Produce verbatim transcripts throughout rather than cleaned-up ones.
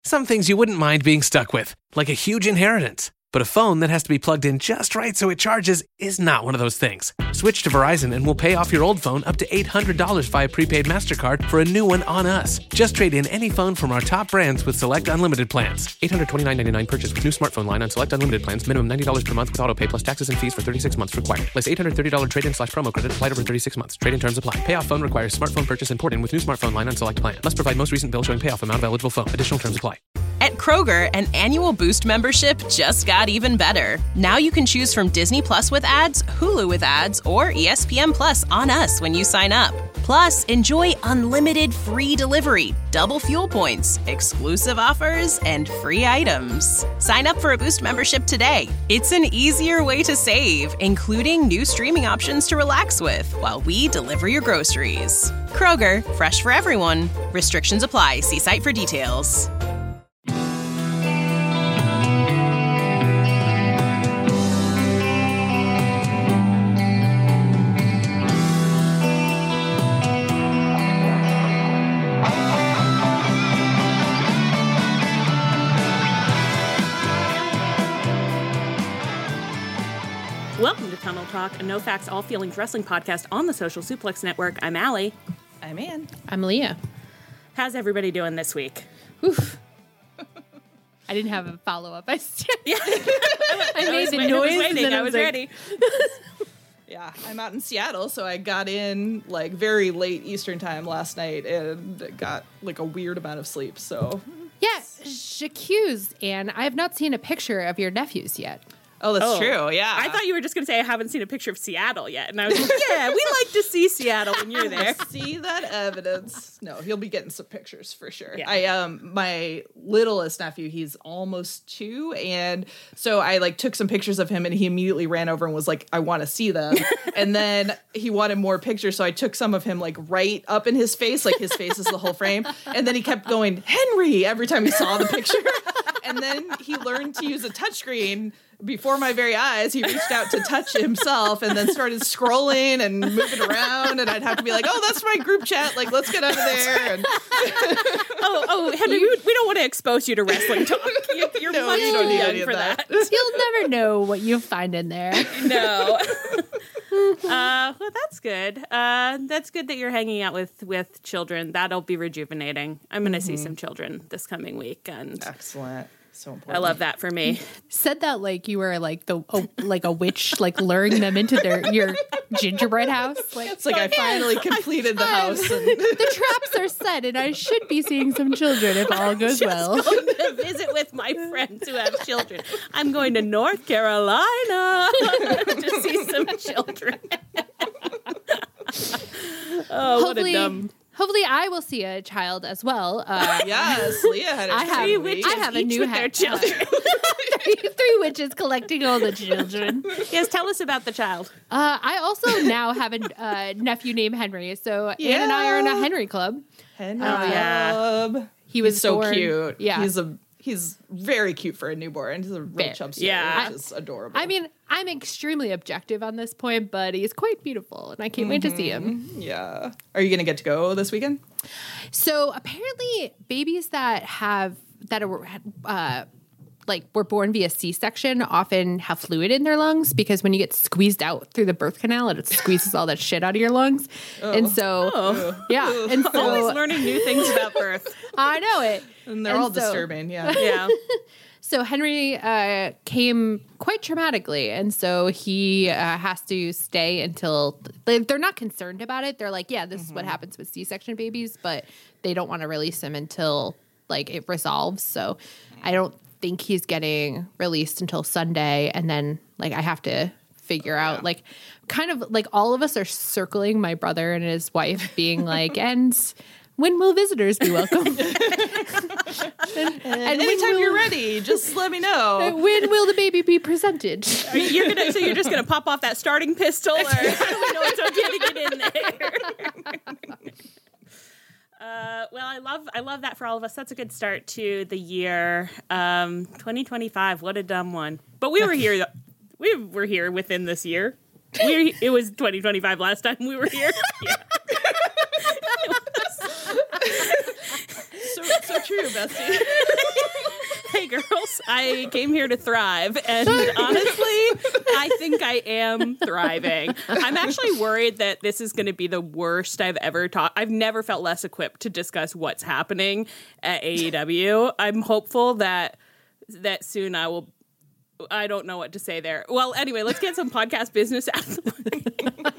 Some things you wouldn't mind being stuck with, like a huge inheritance. But a phone that has to be plugged in just right so it charges is not one of those things. Switch to Verizon and we'll pay off your old phone up to eight hundred dollars via prepaid MasterCard for a new one on us. Just trade in any phone from our top brands with select unlimited plans. eight hundred twenty-nine dollars and ninety-nine cents purchase with new smartphone line on select unlimited plans. Minimum ninety dollars per month with auto pay plus taxes and fees for thirty-six months required. Place eight hundred thirty dollars trade-in slash promo credit applied over thirty-six months. Trade-in terms apply. Payoff phone requires smartphone purchase and port-in with new smartphone line on select plan. Must provide most recent bill showing payoff amount of eligible phone. Additional terms apply. At Kroger, an annual Boost membership just got even better. Now you can choose from Disney Plus with ads, Hulu with ads, or E S P N Plus on us when you sign up. Plus, enjoy unlimited free delivery, double fuel points, exclusive offers, and free items. Sign up for a Boost membership today. It's an easier way to save, including new streaming options to relax with while we deliver your groceries. Kroger, fresh for everyone. Restrictions apply. See site for details. Welcome to Tunnel Talk, a no facts, all feelings wrestling podcast on the Social Suplex Network. I'm Allie. I'm Ann. I'm Leah. How's everybody doing this week? Oof. I didn't have a follow up. I, st- Yeah. I, I made was, the I noise. was and waiting. then I was like, ready. Yeah, I'm out in Seattle, so I got in like very late Eastern time last night and got like a weird amount of sleep. So Yeah, j'accuse, Anne. I have not seen a picture of your nephews yet. Oh, that's Oh. true. Yeah. I thought you were just going to say I haven't seen a picture of Seattle yet. And I was like, yeah, we like to see Seattle when you're there. See that evidence. No, he'll be getting some pictures for sure. Yeah. I um my littlest nephew, he's almost two, and so I like took some pictures of him and he immediately ran over and was like, I want to see them. And then he wanted more pictures, so I took some of him like right up in his face, like his face is the whole frame. And then he kept going, Henry, every time he saw the picture. And then he learned to use a touchscreen. Before my very eyes, he reached out to touch himself and then started scrolling and moving around. And I'd have to be like, oh, that's my group chat. Like, let's get out of there. And oh, oh, Henry, we, we don't want to expose you to wrestling talk. You, you're No, much you too don't need young any of for that. that. You'll never know what you find in there. No. uh, well, that's good. Uh, that's good that you're hanging out with, with children. That'll be rejuvenating. I'm going to see some children this coming week. And excellent. So important. I love that for me. Said that like you were like the oh, like a witch, like luring them into their your gingerbread house. Like It's like I finally completed the house. And the traps are set, and I should be seeing some children if all goes well. I'm going to visit with my friends who have children. I'm going to North Carolina to see some children. Oh, what a Hopefully- dumb... Hopefully, I will see a child as well. Uh, yes, Leah had a I have- three witches I have a each new with ha- their children. three, three witches collecting all the children. Yes, tell us about the child. Uh, I also now have a uh, nephew named Henry. So Anne and I are in a Henry club. Henry Oh, yeah. Club. He was He's so born- cute. Yeah. He's a he's very cute for a newborn. He's a real Bit. chubster, Yeah. which is adorable. I mean, I'm extremely objective on this point, but he's quite beautiful, and I can't wait to see him. yeah. Are you gonna get to go this weekend? So apparently, babies that have that are uh, like were born via C-section often have fluid in their lungs because when you get squeezed out through the birth canal, it squeezes all that shit out of your lungs. And so, Oh. yeah, and Always so learning new things about birth. I know it. And they're And all so- disturbing. Yeah. Yeah. So Henry uh, came quite traumatically, and so he uh, has to stay until they, they're not concerned about it. They're like, yeah, this is what happens with C-section babies, but they don't want to release him until like it resolves. So I don't think he's getting released until Sunday, and then like I have to figure out like kind of like all of us are circling my brother and his wife, being like, and when will visitors be welcome? and, and when Anytime will- you're ready, just let me know. when will the baby be presented? Are you, you're gonna, so you're just going to pop off that starting pistol, or how do we know it's okay to get in there? Uh, well, I love I love that for all of us. That's a good start to the year. Um, twenty twenty-five, what a dumb one. But we were here. We were here within this year. We it was twenty twenty-five last time we were here. Yeah. So, so true, Bessie. girls. I came here to thrive, and honestly, I think I am thriving. I'm actually worried that this is going to be the worst I've ever taught. I've never felt less equipped to discuss what's happening at A E W. I'm hopeful that that soon I will. I don't know what to say there. Well, anyway, let's get some podcast business out of the way.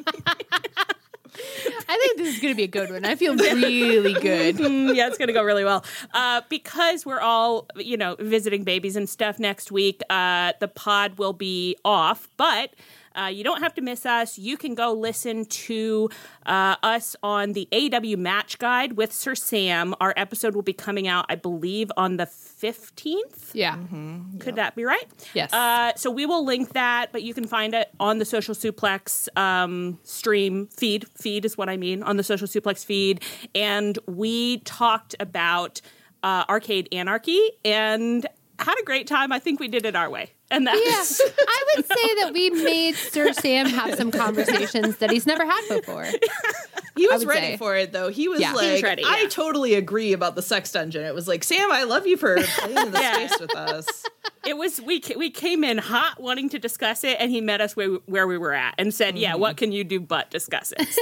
I think this is going to be a good one. I feel really good. Mm, yeah, it's going to go really well. Uh, because we're all, you know, visiting babies and stuff next week, uh, the pod will be off, but uh, you don't have to miss us. You can go listen to uh, us on the A E W Match Guide with Sir Sam. Our episode will be coming out, I believe, on the fifteenth. Yeah. Mm-hmm. Could yep. that be right? Yes. Uh, so we will link that, but you can find it on the Social Suplex um, stream feed. Feed is what I mean, on the Social Suplex feed. And we talked about uh, Arcade Anarchy and had a great time. I think we did it our way. And that's yeah, I would say that we made Sir Sam have some conversations that he's never had before. He was ready say. for it, though. He was Yeah. like, He was ready, I yeah. totally agree about the sex dungeon. It was like, Sam, I love you for playing in the Yeah. space with us. It was we ca- we came in hot wanting to discuss it, and he met us where we, where we were at and said, "Yeah, what can you do but discuss it?"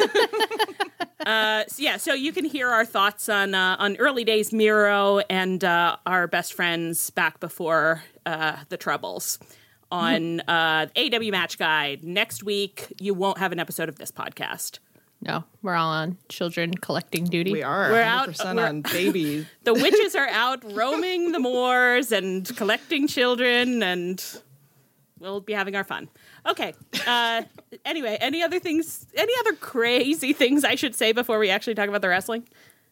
So, uh, so yeah, so you can hear our thoughts on uh, on early days Miro and uh, our best friends back before uh, the troubles on uh, A E W Match Guide. Next week, you won't have an episode of this podcast. No, we're all on children collecting duty. We are We're one out- hundred percent we're- on baby. The witches are out roaming the moors and collecting children, and we'll be having our fun. Okay. Uh, anyway, any other things, any other crazy things I should say before we actually talk about the wrestling?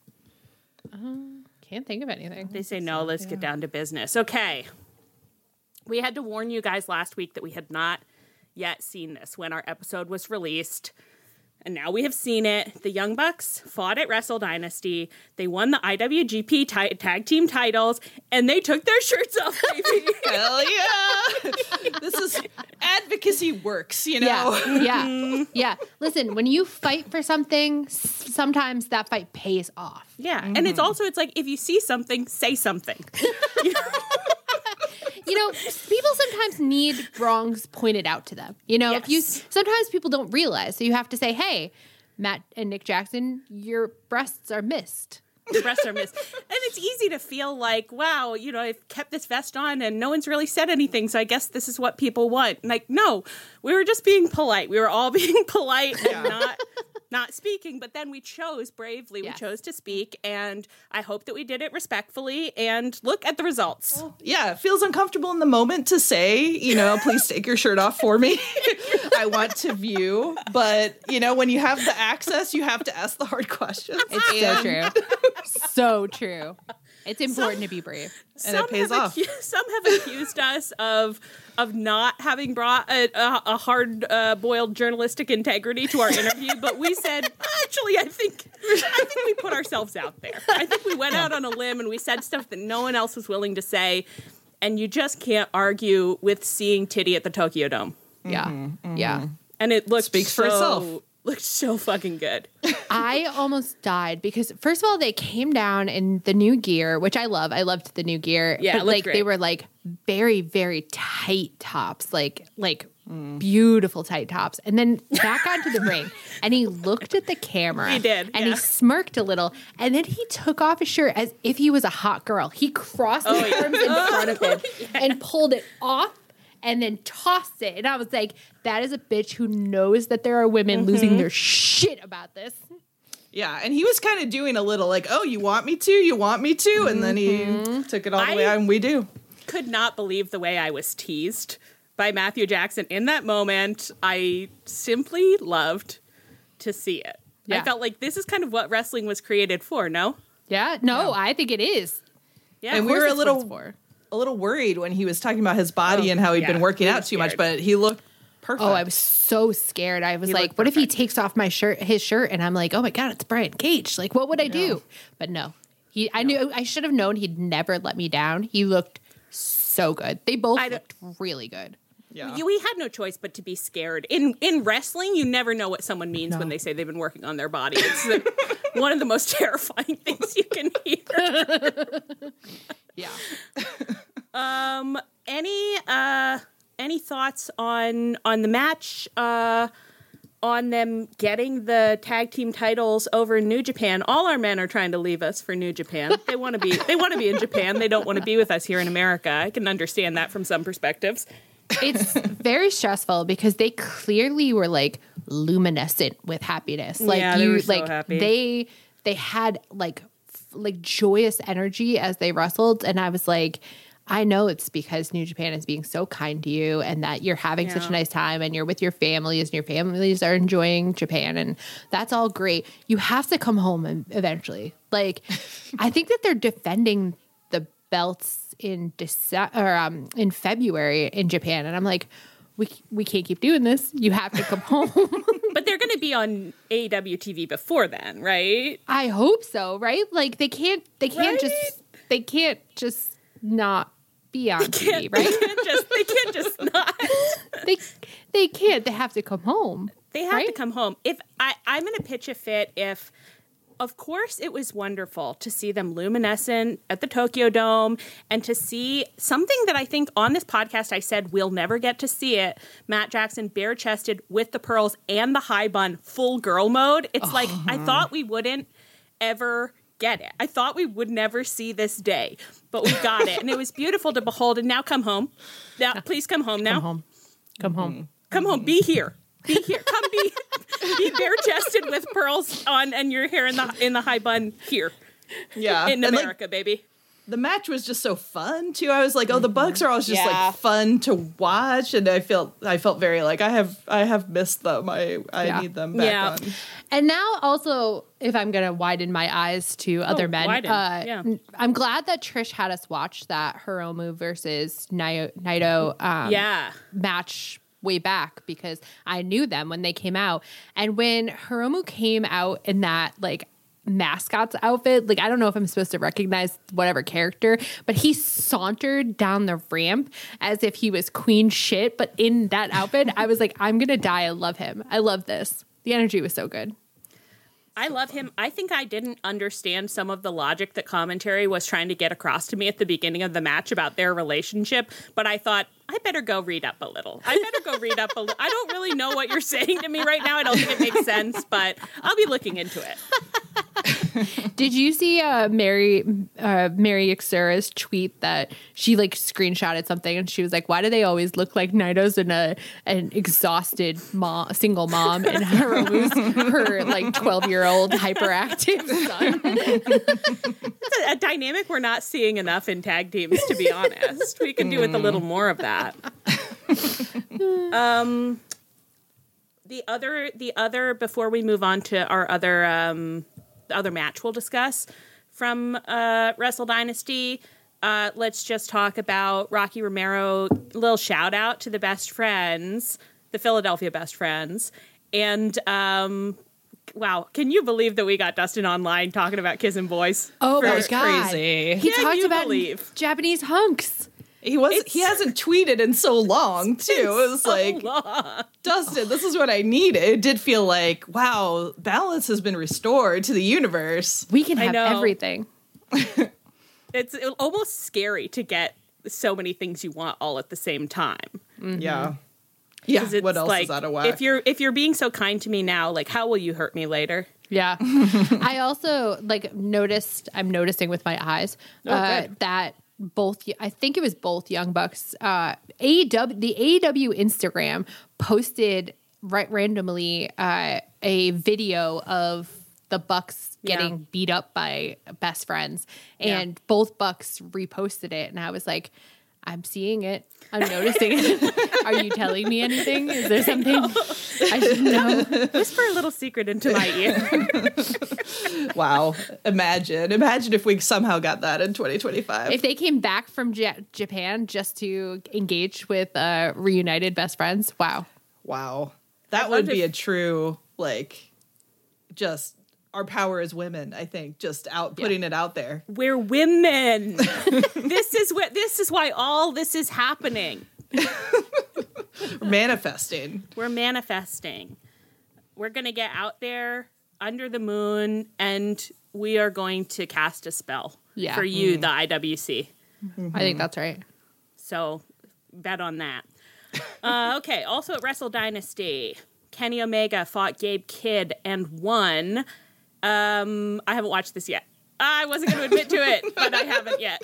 Um, can't think of anything. They say no, let's get down to business. Okay. We had to warn you guys last week that we had not yet seen this when our episode was released. And now we have seen it. The Young Bucks fought at Wrestle Dynasty. They won the I W G P ti- tag team titles, and they took their shirts off, baby. Hell yeah. This is advocacy works, you know? Yeah, yeah, yeah. Listen, when you fight for something, s- sometimes that fight pays off. Yeah, and it's also, it's like, if you see something, say something. You know, people sometimes need wrongs pointed out to them. You know, if you Yes. sometimes people don't realize, so you have to say, "Hey, Matt and Nick Jackson, your breasts are missed." The breasts are missed. And it's easy to feel like, wow, you know, I've kept this vest on and no one's really said anything, so I guess this is what people want. Like, no, we were just being polite. We were all being polite and not not speaking, but then we chose bravely. Yes. We chose to speak, and I hope that we did it respectfully, and look at the results. Yeah, it feels uncomfortable in the moment to say, you know, please take your shirt off for me. I want to view. But, you know, when you have the access, you have to ask the hard questions. It's so true, so true. It's important to be brave. And it pays have off. Acu- some have accused us of of not having brought a, a, a hard uh, boiled journalistic integrity to our interview, but we said, actually, I think I think we put ourselves out there. I think we went out on a limb and we said stuff that no one else was willing to say, and you just can't argue with seeing titty at the Tokyo Dome. Yeah, Mm-hmm, yeah. And it looked Speaks for so, itself. Looked so fucking good. I almost died because first of all, they came down in the new gear, which I love. I loved the new gear. Yeah, it but looked like great. they were like very, very tight tops, like like beautiful tight tops. And then back onto the ring, and he looked at the camera. He did, and yeah. he smirked a little, and then he took off his shirt as if he was a hot girl. He crossed his yeah. arms in front of him and pulled it off. And then tossed it. And I was like, that is a bitch who knows that there are women Mm-hmm. losing their shit about this. Yeah, and he was kind of doing a little like, oh, you want me to? You want me to? And then he took it all the way I- out, and we do. Could not believe the way I was teased by Matthew Jackson in that moment. I simply loved to see it. I Yeah. felt like this is kind of what wrestling was created for, no? Yeah, no, I think it is. Yeah, And of we course were a it's little- what it's for. A little worried when he was talking about his body Oh, and how he'd yeah, been working we out were too much, scared. but he looked perfect. Oh, I was so scared. I was He like, looked what if he perfect. takes off my shirt, his shirt, and I'm like, oh my god, it's Brian Cage. Like, what would I do? But no, he. I knew I should have known he'd never let me down. He looked so good. They both I don't- looked really good. Yeah. You- we had no choice but to be scared. In in wrestling, you never know what someone means No. when they say they've been working on their body. It's the, one of the most terrifying things you can hear. Yeah. Um, any uh, any thoughts on on the match? Uh, on them getting the tag team titles over in New Japan. All our men are trying to leave us for New Japan. They want to be they want to be in Japan. They don't want to be with us here in America. I can understand that from some perspectives. It's very stressful because they clearly were like luminescent with happiness. Like Yeah, they you were so like happy. they they had like f- like joyous energy as they wrestled, and I was like, I know it's because New Japan is being so kind to you and that you're having such Yeah. a nice time and you're with your families and your families are enjoying Japan, and that's all great. You have to come home and eventually. Like, I think that they're defending the belts in December or um, in February in Japan, and I'm like, we we can't keep doing this. You have to come home. But they're going to be on A E W T V before then, right? I hope so, right? Like they can't they can't Right? just they can't just not be on T V, right? They can't just they can't just not. they they can't. They have to come home. They have right? to come home. If I, I'm going to pitch a fit if, of course, it was wonderful to see them luminescent at the Tokyo Dome and to see something that I think on this podcast I said we'll never get to see it. Matt Jackson bare-chested with the pearls and the high bun full girl mode. It's like I thought we wouldn't ever get it. I thought we would never see this day, but we got it. And it was beautiful to behold. And now come home. Now, please come home now. Come home. Come home. Come home. Be here. Be here. Come be be bare chested with pearls on and your hair in the in the high bun here Yeah. in And, like, America, baby. the match was just so fun too. I was like, oh, the Bucks are always just Yeah. like fun to watch, and I felt I felt very like I have I have missed them. I I Yeah. need them back Yeah. on. And now also, if I'm going to widen my eyes to other men, widen, uh, yeah. n- I'm glad that Trish had us watch that Hiromu versus Nai- Naito um, Yeah. match way back because I knew them when they came out. And when Hiromu came out in that like mascot's outfit, like I don't know if I'm supposed to recognize whatever character, but he sauntered down the ramp as if he was queen shit. But in that outfit, I was like, I'm going to die. I love him. I love this. The energy was so good. I love him. I think I didn't understand some of the logic that commentary was trying to get across to me at the beginning of the match about their relationship, but I thought, I better go read up a little. I better go read up a little. I don't really know what you're saying to me right now. I don't think it makes sense, but I'll be looking into it. Did you see uh, Mary uh, Mary Ixura's tweet that she like screenshotted something and she was like, "Why do they always look like Naito's in a an exhausted mom, single mom, and Hiromu's her like twelve year old hyperactive son?" It's a, a dynamic we're not seeing enough in tag teams, to be honest. We could do with a little more of that. um, the other, the other, before we move on to our other, um, the other match we'll discuss from uh, Wrestle Dynasty, uh, let's just talk about Rocky Romero. Little shout out to the best friends, the Philadelphia best friends, and um, wow, can you believe that we got Dustin online talking about kissing boys? Oh For- my was god! crazy. He Can talked you about believe? Japanese hunks. He was It's- he hasn't tweeted in so long too. It was like, Dustin, this is what I needed. It did feel like, wow, balance has been restored to the universe. We can I have know. everything. It's almost scary to get so many things you want all at the same time. Yeah. Yeah. 'Cause it's What else like, is out of whack? If you're if you're being so kind to me now, like how will you hurt me later? Yeah. I also like noticed, I'm noticing with my eyes uh, good. that both, I think it was both Young Bucks, uh, A E W, the A E W Instagram posted right randomly uh, a video of the Bucks Yeah. getting beat up by best friends, and both Bucks reposted it. And I was like, I'm seeing it. I'm noticing it. Are you telling me anything? Is there something I should know? Whisper a little secret into my ear. Wow. Imagine. Imagine if we somehow got that in twenty twenty-five. If they came back from Ja- Japan just to engage with uh, reunited best friends, wow. Wow. That I would wonder be if- a true, like, just our power as women, I think. Just out putting it out there. We're women. This is what this is why all this is happening. Manifesting. We're manifesting. We're gonna get out there under the moon and we are going to cast a spell Yeah. for you, the I W C. I think that's right. So bet on that. uh, okay, also at Wrestle Dynasty, Kenny Omega fought Gabe Kidd and won. Um, I haven't watched this yet. I wasn't going to admit to it, but I haven't yet.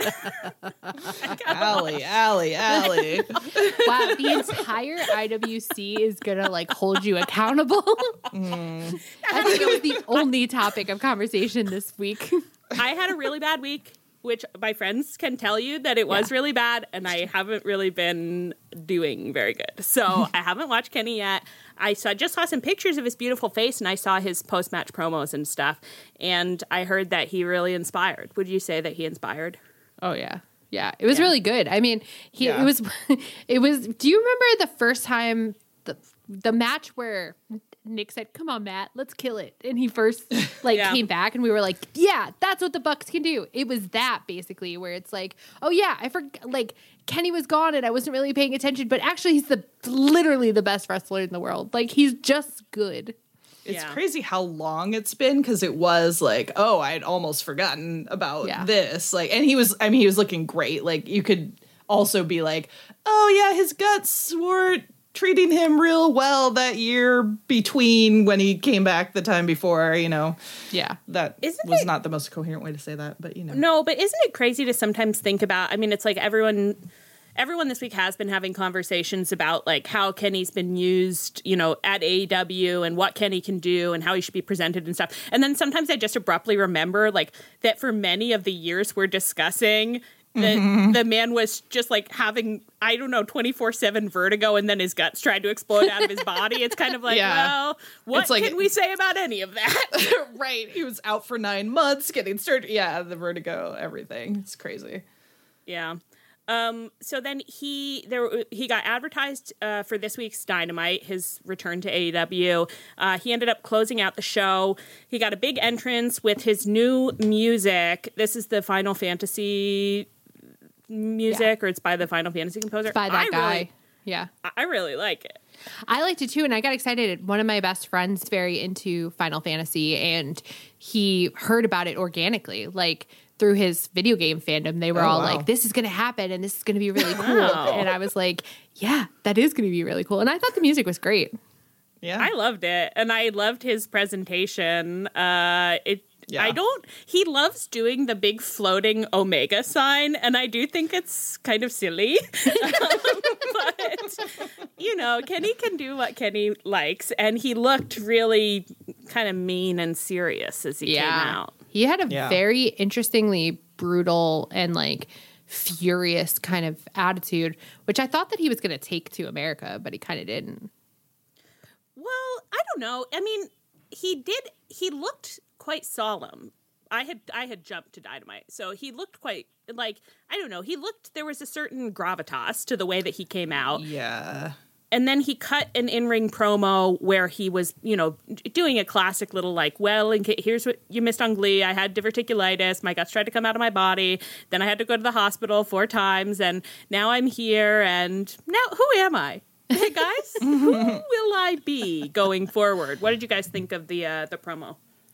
Allie, Allie, Allie. Wow, the entire I W C is going to like hold you accountable. Mm. I think it was the only topic of conversation this week. I had a really bad week, which my friends can tell you that it was yeah. really bad, and I haven't really been doing very good. So I haven't watched Kenny yet. I saw just saw some pictures of his beautiful face, and I saw his post-match promos and stuff, and I heard that he really inspired. Would you say that he inspired? Oh, yeah. Yeah, it was yeah. really good. I mean, he yeah. it was, it was, do you remember the first time, the the match where Nick said, "Come on, Matt, let's kill it," and he first like yeah. came back, and we were like, "Yeah, that's what the Bucks can do." It was that basically where it's like, "Oh yeah, I forgot." Like Kenny was gone, and I wasn't really paying attention, but actually, he's the literally the best wrestler in the world. Like he's just good. It's yeah. crazy how long it's been because it was like, oh, I'd almost forgotten about yeah. this. Like, and he was, I mean, he was looking great. Like you could also be like, oh yeah, his guts were treating him real well that year between when he came back the time before, you know. Yeah. That isn't was it, not the most coherent way to say that, but you know. No, but isn't it crazy to sometimes think about, I mean, it's like everyone everyone this week has been having conversations about like how Kenny's been used, you know, at A E W and what Kenny can do and how he should be presented and stuff. And then sometimes I just abruptly remember like that for many of the years we're discussing The, mm-hmm. the man was just like having, I don't know, twenty-four seven vertigo, and then his guts tried to explode out of his body. It's kind of like, yeah. well, what like, can we say about any of that? Right. He was out for nine months getting surgery. Yeah, the vertigo, everything. It's crazy. Yeah. Um, so then he there he got advertised uh, for this week's Dynamite, his return to A E W. Uh, he ended up closing out the show. He got a big entrance with his new music. This is the Final Fantasy music, yeah. or it's by the Final Fantasy composer. It's by that I guy. Really, yeah. I really like it. I liked it too, and I got excited. One of my best friends is very into Final Fantasy, and he heard about it organically, like through his video game fandom. They were oh, all wow. like, this is going to happen, and this is going to be really cool. Wow. And I was like, yeah, that is going to be really cool. And I thought the music was great. Yeah. I loved it, and I loved his presentation. Uh, it Yeah. I don't, he loves doing the big floating Omega sign, and I do think it's kind of silly. um, but, you know, Kenny can do what Kenny likes, and he looked really kind of mean and serious as he yeah. came out. He had a yeah. very interestingly brutal and like furious kind of attitude, which I thought that he was going to take to America, but he kind of didn't. Well, I don't know. I mean, he did, he looked quite solemn. I had I had jumped to Dynamite, so he looked quite like, I don't know, he looked, there was a certain gravitas to the way that he came out. Yeah. And then he cut an in-ring promo where he was, you know, doing a classic little like, well, in case, here's what you missed on Glee. I had diverticulitis. My guts tried to come out of my body. Then I had to go to the hospital four times, and now I'm here. And now, who am I? Hey guys, who will I be going forward? What did you guys think of the uh, the promo?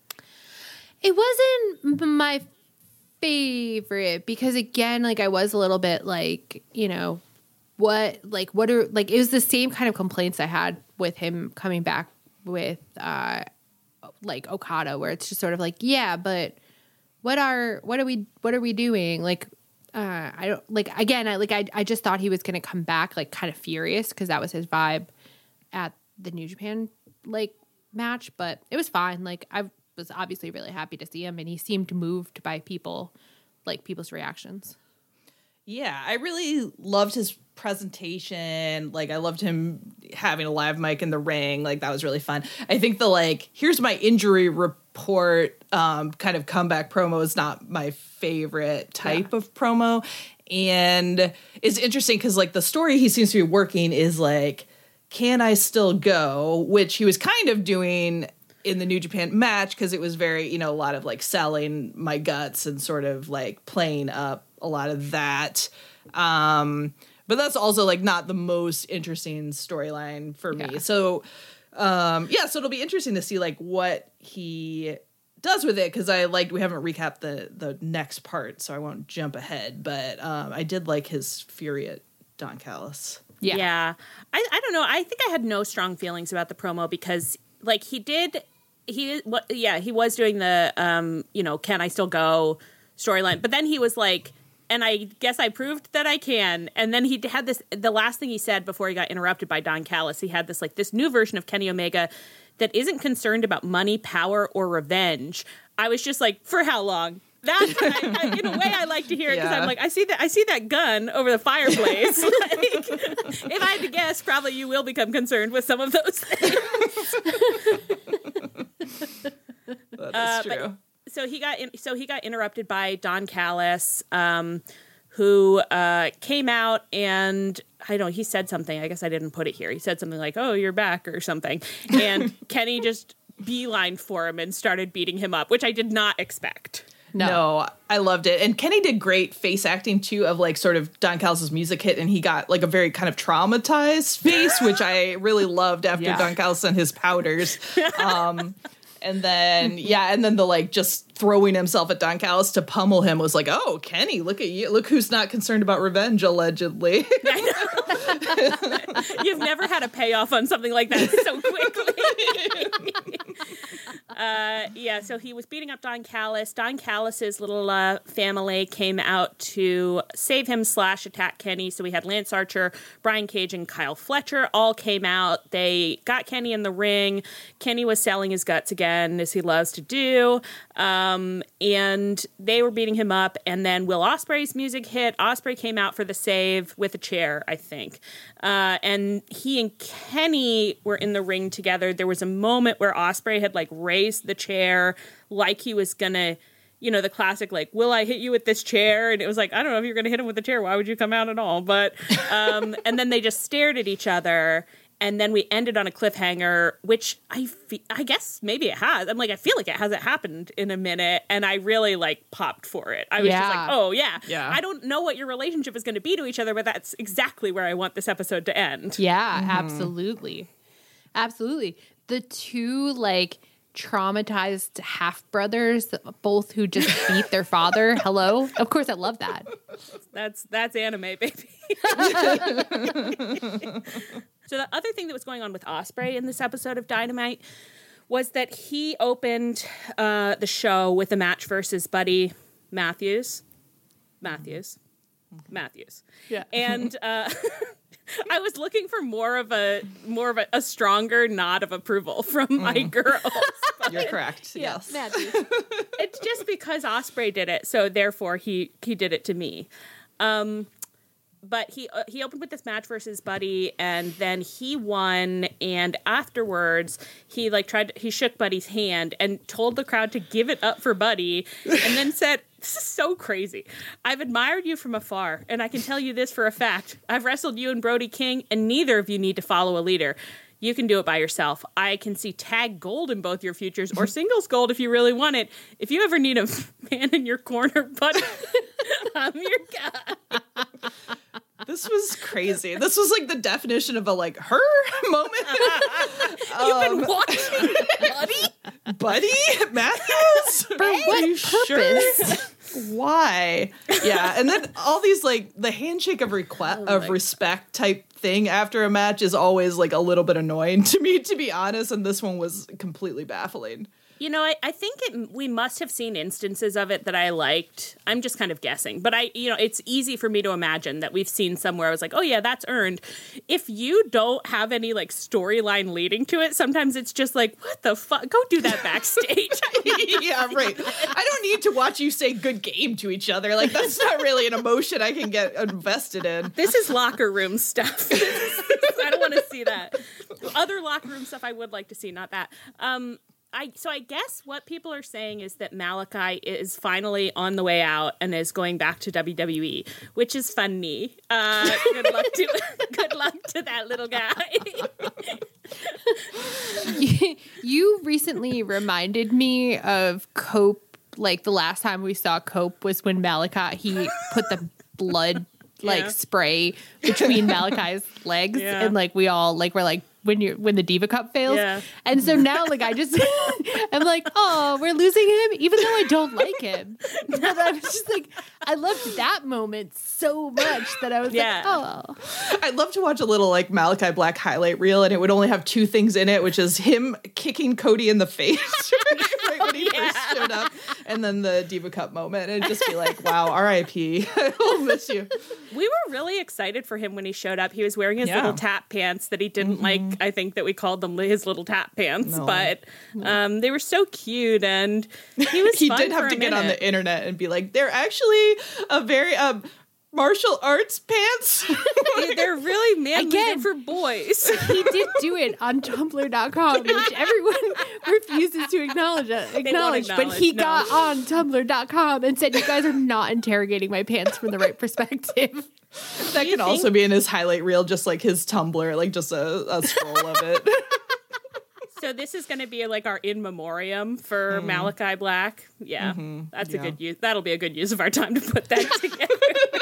It wasn't my favorite because, again, like I was a little bit like, you know, what, like, what are, like, it was the same kind of complaints I had with him coming back with, uh, like, Okada, where it's just sort of like, yeah, but what are, what are we, what are we doing? Like, uh, I don't, like, again, I, like, I, I just thought he was going to come back, like, kind of furious because that was his vibe at the New Japan, like, match, but it was fine. Like, I was obviously really happy to see him, and he seemed moved by people, like, people's reactions. Yeah, I really loved his presentation. Like, I loved him having a live mic in the ring. Like, that was really fun. I think the, like, here's my injury report um, kind of comeback promo is not my favorite type yeah. of promo. And it's interesting because, like, the story he seems to be working is, like, can I still go? Which he was kind of doing in the New Japan match because it was very, you know, a lot of, like, selling my guts and sort of, like, playing up a lot of that. Um, but that's also like not the most interesting storyline for me. Yeah. So, um, yeah, so it'll be interesting to see like what he does with it. Cause I like, we haven't recapped the, the next part, so I won't jump ahead, but, um, I did like his fury at Don Callis. Yeah. Yeah. I, I don't know. I think I had no strong feelings about the promo because, like, he did, he, what, yeah, he was doing the, um, you know, can I still go storyline. But then he was like, and I guess I proved that I can. And then he had this, the last thing he said before he got interrupted by Don Callis, he had this, like, this new version of Kenny Omega that isn't concerned about money, power, or revenge. I was just like, for how long? That's what I, I, in a way I like to hear it because Yeah. I'm like, I see that I see that gun over the fireplace. Like, if I had to guess, probably you will become concerned with some of those things. That is Uh, true. but- So he got in, so he got interrupted by Don Callis, um, who uh, came out and I don't know, he said something. I guess I didn't put it here. He said something like, "Oh, you're back" or something, and Kenny just beelined for him and started beating him up, which I did not expect. No. No, I loved it. And Kenny did great face acting too of like sort of Don Callis' music hit, and he got like a very kind of traumatized face, which I really loved after Yeah. Don Callis and his powders. Um and then yeah, and then the like just throwing himself at Don Callis to pummel him was like, oh, Kenny, look at you. Look who's not concerned about revenge, allegedly. You've never had a payoff on something like that so quickly. uh, yeah, so he was beating up Don Callis. Don Callis's little uh, family came out to save him slash attack Kenny. So we had Lance Archer, Brian Cage, and Kyle Fletcher all came out. They got Kenny in the ring. Kenny was selling his guts again, as he loves to do. Um, and they were beating him up. And then Will Ospreay's music hit. Ospreay came out for the save with a chair, I think. Uh, and he and Kenny were in the ring together. There was a moment where Ospreay had like raised the chair like he was gonna, you know, the classic like, will I hit you with this chair? And it was like, I don't know if you're gonna hit him with the chair. Why would you come out at all? But um, and then they just stared at each other. And then we ended on a cliffhanger, which I fe- I guess maybe it has. I'm like, I feel like it hasn't happened in a minute. And I really like popped for it. I was just Yeah. like, oh yeah. Yeah. I don't know what your relationship is going to be to each other, but that's exactly where I want this episode to end. Yeah, absolutely. Absolutely. The two like traumatized half brothers, both who just beat their father. Hello? Of course I love that. That's that's anime, baby. So the other thing that was going on with Ospreay in this episode of Dynamite was that he opened uh, the show with a match versus Buddy Matthews. Matthews. Matthews. Yeah. And uh, I was looking for more of a more of a, a stronger nod of approval from my girls. You're correct. Yeah, Yes. Matthews. It's just because Ospreay did it, so therefore he he did it to me. Um, but he uh, he opened with this match versus Buddy, and then he won. And afterwards, he like tried to, he shook Buddy's hand and told the crowd to give it up for Buddy, and then said, "This is so crazy. I've admired you from afar, and I can tell you this for a fact: I've wrestled you and Brody King, and neither of you need to follow a leader. You can do it by yourself. I can see tag gold in both your futures, or singles gold if you really want it. If you ever need a man in your corner, Buddy, I'm your guy." This was crazy. This was like the definition of a like her moment. You've been watching, Buddy? Buddy Matthews? For what purpose? Why? Yeah, and then all these like the handshake of request Oh of respect type thing after a match is always like a little bit annoying to me, to be honest. And this one was completely baffling. You know, I, I think it, we must have seen instances of it that I liked. I'm just kind of guessing. But I, you know, it's easy for me to imagine that we've seen somewhere I was like, oh yeah, that's earned. If you don't have any like storyline leading to it, sometimes it's just like, what the fuck? Go do that backstage. Yeah, right. I don't need to watch you say good game to each other. Like, that's not really an emotion I can get invested in. This is locker room stuff. I don't want to see that. Other locker room stuff I would like to see, not that. Um, I, so I guess what people are saying is that Malachi is finally on the way out and is going back to W W E, which is funny. Uh, good luck to good luck to that little guy. You recently reminded me of Cope. Like the last time we saw Cope was when Malachi, he put the blood like Yeah. spray between Malachi's legs, Yeah. and like we all like we're like, when you're when the Diva Cup fails. Yeah. And so now like I just I'm like, oh, we're losing him, even though I don't like him. But I was just like, I loved that moment so much that I was Yeah. like, oh. I'd love to watch a little like Malachi Black highlight reel, and it would only have two things in it, which is him kicking Cody in the face right when he Yeah. first showed up, and then the Diva Cup moment, and it'd just be like, wow, R I P I'll miss you. We were really excited for him when he showed up. He was wearing his Yeah. little tap pants that he didn't like. I think that we called them his little tap pants, No. but um, they were so cute, and he was. He fun did for have a to get on minute. the internet and be like, they're actually a very um martial arts pants. They- They're really manly. Again. They're for boys. He did do it on tumblr dot com, which everyone refuses to acknowledge. Acknowledge, but he acknowledge, no. got on tumblr dot com and said, "You guys are not interrogating my pants from the right perspective." That can also be in his highlight reel, just like his Tumblr, like just a, a scroll of it. So this is going to be like our in memoriam for Malachi Black. Yeah, that's Yeah. a good use. That'll be a good use of our time to put that together.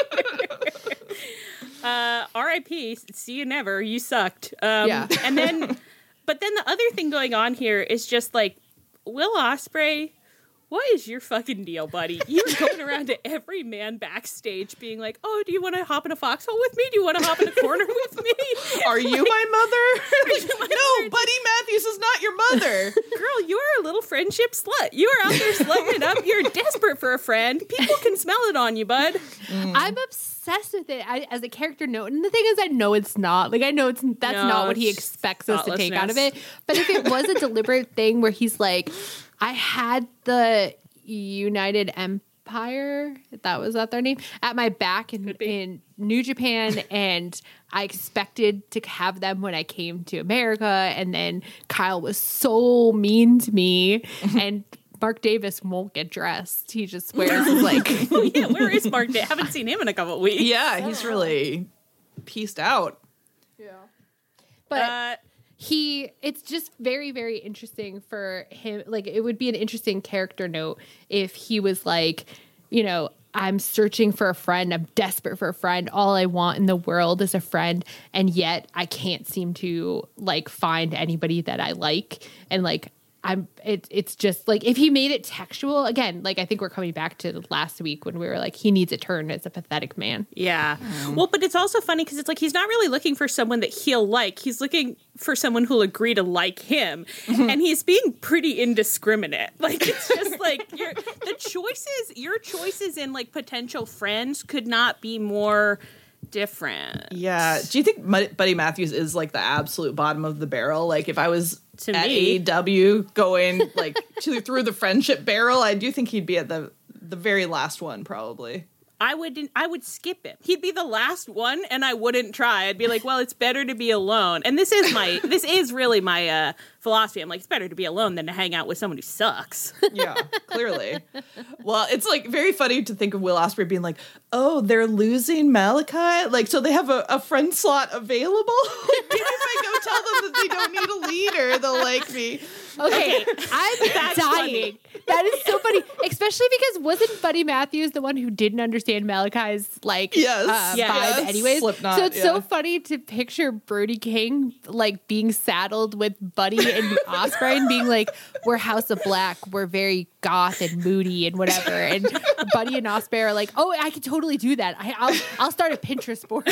uh, R I P See you never. You sucked. Um, Yeah. And then, but then the other thing going on here is just like Will Ospreay. What is your fucking deal, buddy? You're going around to every man backstage being like, oh, do you want to hop in a foxhole with me? Do you want to hop in a corner with me? Are you my mother? you my no, mother? Buddy Matthews is not your mother. Girl, you are a little friendship slut. You are out there slutting it up. You're desperate for a friend. People can smell it on you, bud. I'm obsessed with it I, as a character note, and the thing is, I know it's not. Like, I know it's that's No, not what he it's expects us to take out of thoughtlessness. it. But if it was a deliberate thing where he's like, I had the United Empire, if that was that their name, at my back in, be. in New Japan, and I expected to have them when I came to America, and then Kyle was so mean to me, and Mark Davis won't get dressed. He just wears his, like Oh, yeah. Where is Mark Day? Haven't seen him in a couple of weeks. Yeah, he's really pieced out. but Uh, he it's just very very interesting for him. Like, it would be an interesting character note if he was like, you know, I'm searching for a friend, I'm desperate for a friend, all I want in the world is a friend, and yet I can't seem to like find anybody that I like. And like I'm it, it's just like, if he made it textual again, like I think we're coming back to last week when we were like, he needs a turn as a pathetic man. yeah. Well, but it's also funny because it's like he's not really looking for someone that he'll like. He's looking for someone who'll agree to like him. And he's being pretty indiscriminate. Like, it's just like your the choices, your choices in like potential friends could not be more different. Yeah. Do you think Mud- Buddy Matthews is like the absolute bottom of the barrel? Like, if I was To at me. A E W going like to, through the friendship barrel, I do think he'd be at the the very last one, probably. I would I would skip him. He'd be the last one, and I wouldn't try. I'd be like, well, it's better to be alone. And this is my this is really my uh, philosophy. I'm like, it's better to be alone than to hang out with someone who sucks. Yeah, clearly. Well, it's like very funny to think of Will Ospreay being like, oh, they're losing Malachi? Like, so they have a, a friend slot available? Like, maybe if I go tell them that they don't need a leader, they'll like me. Okay, I'm That's dying. That is so funny, especially because wasn't Buddy Matthews the one who didn't understand Malachi's like Yes. uh, Yes. vibe, anyways? Slipknot, so it's yeah. so funny to picture Brody King like being saddled with Buddy and Ospreay and being like, "We're House of Black. We're very goth and moody and whatever." And Buddy and Ospreay are like, "Oh, I could totally do that. I, I'll I'll start a Pinterest board."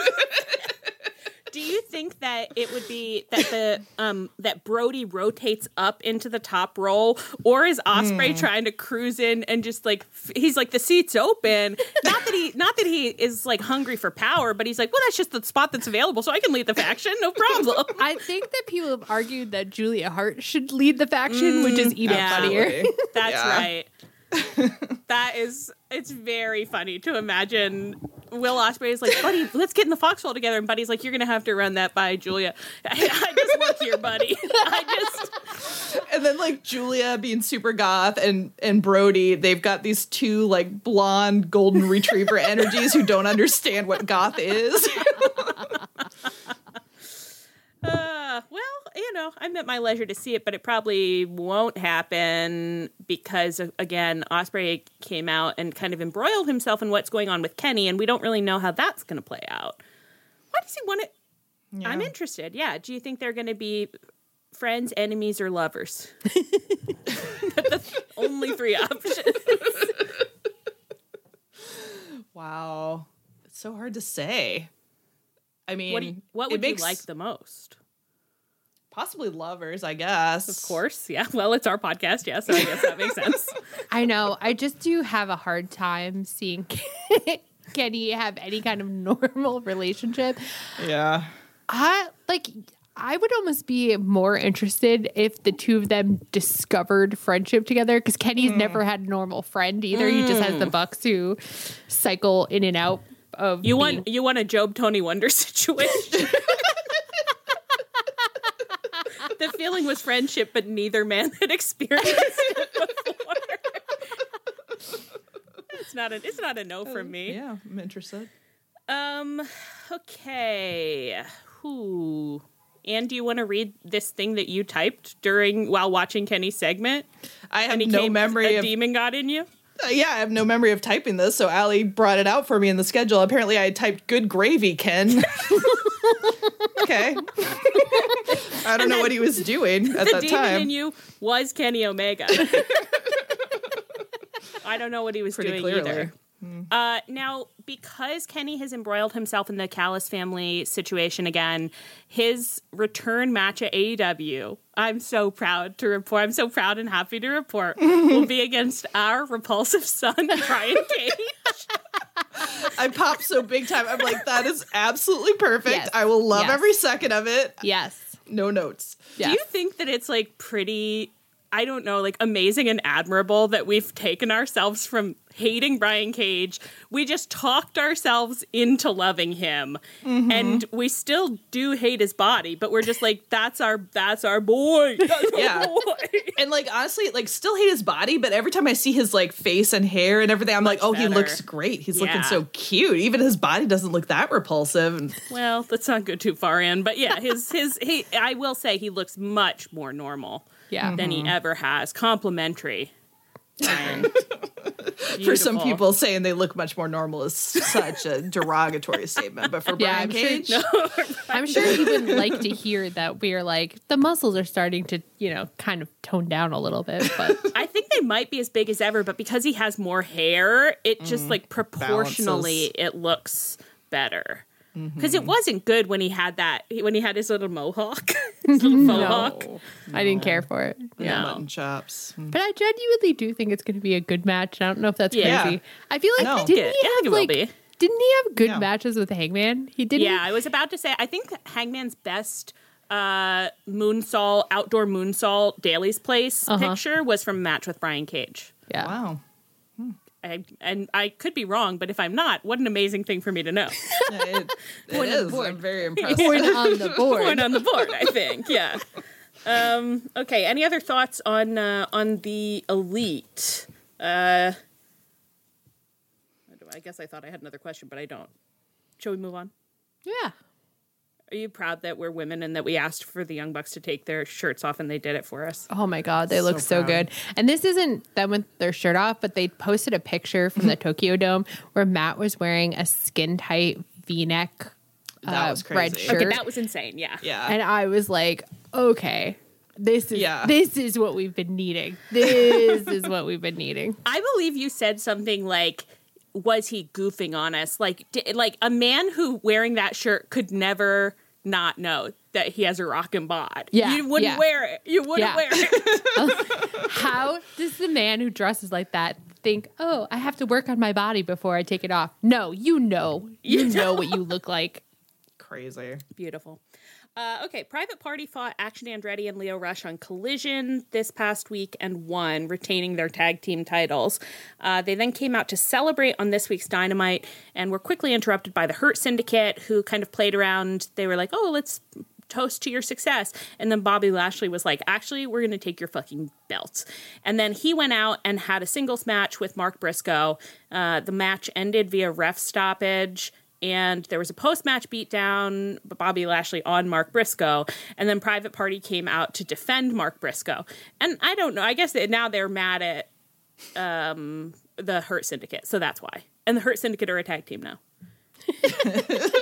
Do you think that it would be that the um that Brody rotates up into the top role, or is Ospreay trying to cruise in and just like f- he's like, the seat's open? Not that he not that he is like hungry for power, but he's like, well, that's just the spot that's available, so I can lead the faction, no problem. I think that people have argued that Julia Hart should lead the faction, which is even yeah. funnier. Absolutely. That's Yeah. right. That is, it's very funny to imagine Will Ospreay is like, buddy, let's get in the foxhole together. And Buddy's like, you're going to have to run that by Julia. I, I just work here, buddy. I just, And then like Julia being super goth and and Brody, they've got these two like blonde golden retriever energies who don't understand what goth is. uh, well, you know, I'm at my leisure to see it, but it probably won't happen because, again, Ospreay came out and kind of embroiled himself in what's going on with Kenny, and we don't really know how that's going to play out. Why does he want it? Yeah. I'm interested. Yeah. Do you think they're going to be friends, enemies, or lovers? That's only three options. Wow. It's so hard to say. I mean, What, do you, what it would makes you like the most? possibly lovers, I guess. Of course. Yeah. Well, it's our podcast. Yeah. So I guess that makes sense. I know. I just do have a hard time seeing Kenny have any kind of normal relationship. Yeah. I like I would almost be more interested if the two of them discovered friendship together, because Kenny's mm. never had a normal friend either. Mm. He just has the Bucks who cycle in and out of You being- want you want a Job Tony Wonder situation. The feeling was friendship, but neither man had experienced it before. It's not a it's not a no from me. Yeah, I'm interested. Um okay. Who Anne, do you want to read this thing that you typed during while watching Kenny's segment? I have and he no came, memory a of demon got in you? Uh, yeah, I have no memory of typing this, so Allie brought it out for me in the schedule. Apparently I typed good gravy, Ken. Okay. I don't know what he was doing at the that demon time. in you was Kenny Omega. I don't know what he was Pretty doing clearly. either. Mm. Uh, now, because Kenny has embroiled himself in the Callis family situation again, his return match at A E W, I'm so proud to report, I'm so proud and happy to report, will be against our repulsive son, Brian Cage. I popped so big time. I'm like, that is absolutely perfect. Yes. I will love Yes. every second of it. Yes. No notes. Yes. Do you think that it's like pretty, I don't know, like amazing and admirable that we've taken ourselves from hating Brian Cage? We just talked ourselves into loving him, mm-hmm. and we still do hate his body, but we're just like, that's our that's our boy. That's our Yeah. boy. And like honestly, like still hate his body, but every time I see his like face and hair and everything, I'm like, oh, he better. looks great. He's looking Yeah. so cute. Even his body doesn't look that repulsive. And Well, let's not go too far in, but yeah, his his he. I will say he looks much more normal. Yeah. Than he ever has. Complimentary. for some people, saying they look much more normal is such a derogatory statement. But for Yeah, Brian I'm sure- Cage, No. I'm sure he would like to hear that we're like, the muscles are starting to, you know, kind of tone down a little bit. But I think they might be as big as ever, but because he has more hair, it just like proportionally Balances. it looks better. Because it wasn't good when he had that when he had his little mohawk, his little mohawk. no, I didn't care for it. yeah, No. mutton chops. But I genuinely do think it's going to be a good match. I don't know if that's Yeah. crazy. I feel like No. didn't Yeah, he I think have it will like be. didn't he have good Yeah. matches with Hangman? He didn't. Yeah, I was about to say. I think Hangman's best uh, moonsault outdoor moonsault Daly's Place Uh-huh. picture was from a match with Brian Cage. Yeah. Wow. I, and I could be wrong, but if I'm not, what an amazing thing for me to know. Yeah, it, it Point on the is. board. I'm very impressed. Point on the board. Point on the board, I think. Yeah. Um, okay. Any other thoughts on uh, on the Elite? Uh, I guess I thought I had another question, but I don't. Shall we move on? Yeah. Are you proud that we're women and that we asked for the Young Bucks to take their shirts off and they did it for us? Oh my God, they look so proud. good. And this isn't them with their shirt off, but they posted a picture from the Tokyo Dome where Matt was wearing a skin tight V-neck That uh, was red crazy. shirt. Okay, that was insane. Yeah. Yeah. And I was like, okay, this is Yeah. this is what we've been needing. This is what we've been needing. I believe you said something like, was he goofing on us? Like, di- like a man who wearing that shirt could never not know that he has a rockin' bod. Yeah, You wouldn't yeah. wear it. You wouldn't Yeah. wear it. How does the man who dresses like that think, oh, I have to work on my body before I take it off? No, you know. You, You know know. what you look like. Crazy. Beautiful. Uh, okay, Private Party fought Action Andretti and Leo Rush on Collision this past week and won, retaining their tag team titles. Uh, they then came out to celebrate on this week's Dynamite and were quickly interrupted by the Hurt Syndicate, who kind of played around. They were like, oh, let's toast to your success. And then Bobby Lashley was like, actually, we're going to take your fucking belts. And then he went out and had a singles match with Mark Briscoe. Uh, the match ended via ref stoppage. And there was a post-match beatdown, Bobby Lashley on Mark Briscoe, and then Private Party came out to defend Mark Briscoe. And I don't know, I guess that now they're mad at um, the Hurt Syndicate, so that's why. And the Hurt Syndicate are a tag team now. I,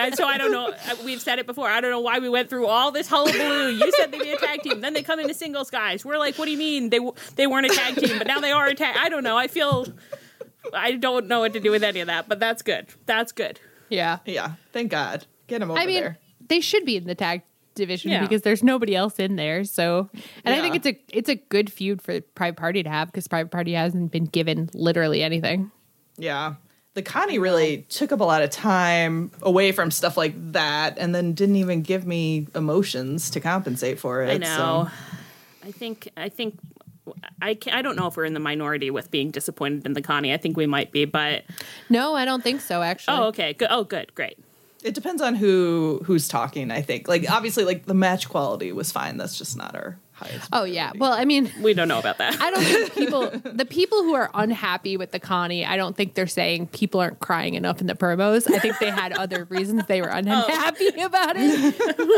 And so I don't know. We've said it before. I don't know why we went through all this hullabaloo. You said they'd be a tag team. Then they come into singles, guys. We're like, what do you mean? They they weren't a tag team, but now they are a tag. I don't know. I feel I don't know what to do with any of that, but that's good. That's good. Yeah. Yeah. Thank God. Get him over I mean, there. they should be in the tag division Yeah. because there's nobody else in there. So, and I think Yeah. it's a it's a good feud for Private Party to have because Private Party hasn't been given literally anything. Yeah. The Connie really took up a lot of time away from stuff like that and then didn't even give me emotions to compensate for it. I know. So. I think I think I can, I don't know if we're in the minority with being disappointed in the Connie. I think we might be, but No, I don't think so. Actually. oh, okay. Good. Oh, good. Great. It depends on who who's talking, I think. Like, obviously, like, the match quality was fine. That's just not our highest. Oh yeah. Well, I mean, We don't know about that. I don't think people, the people who are unhappy with the Connie, I don't think they're saying people aren't crying enough in the promos. I think they had other reasons they were unhappy about it.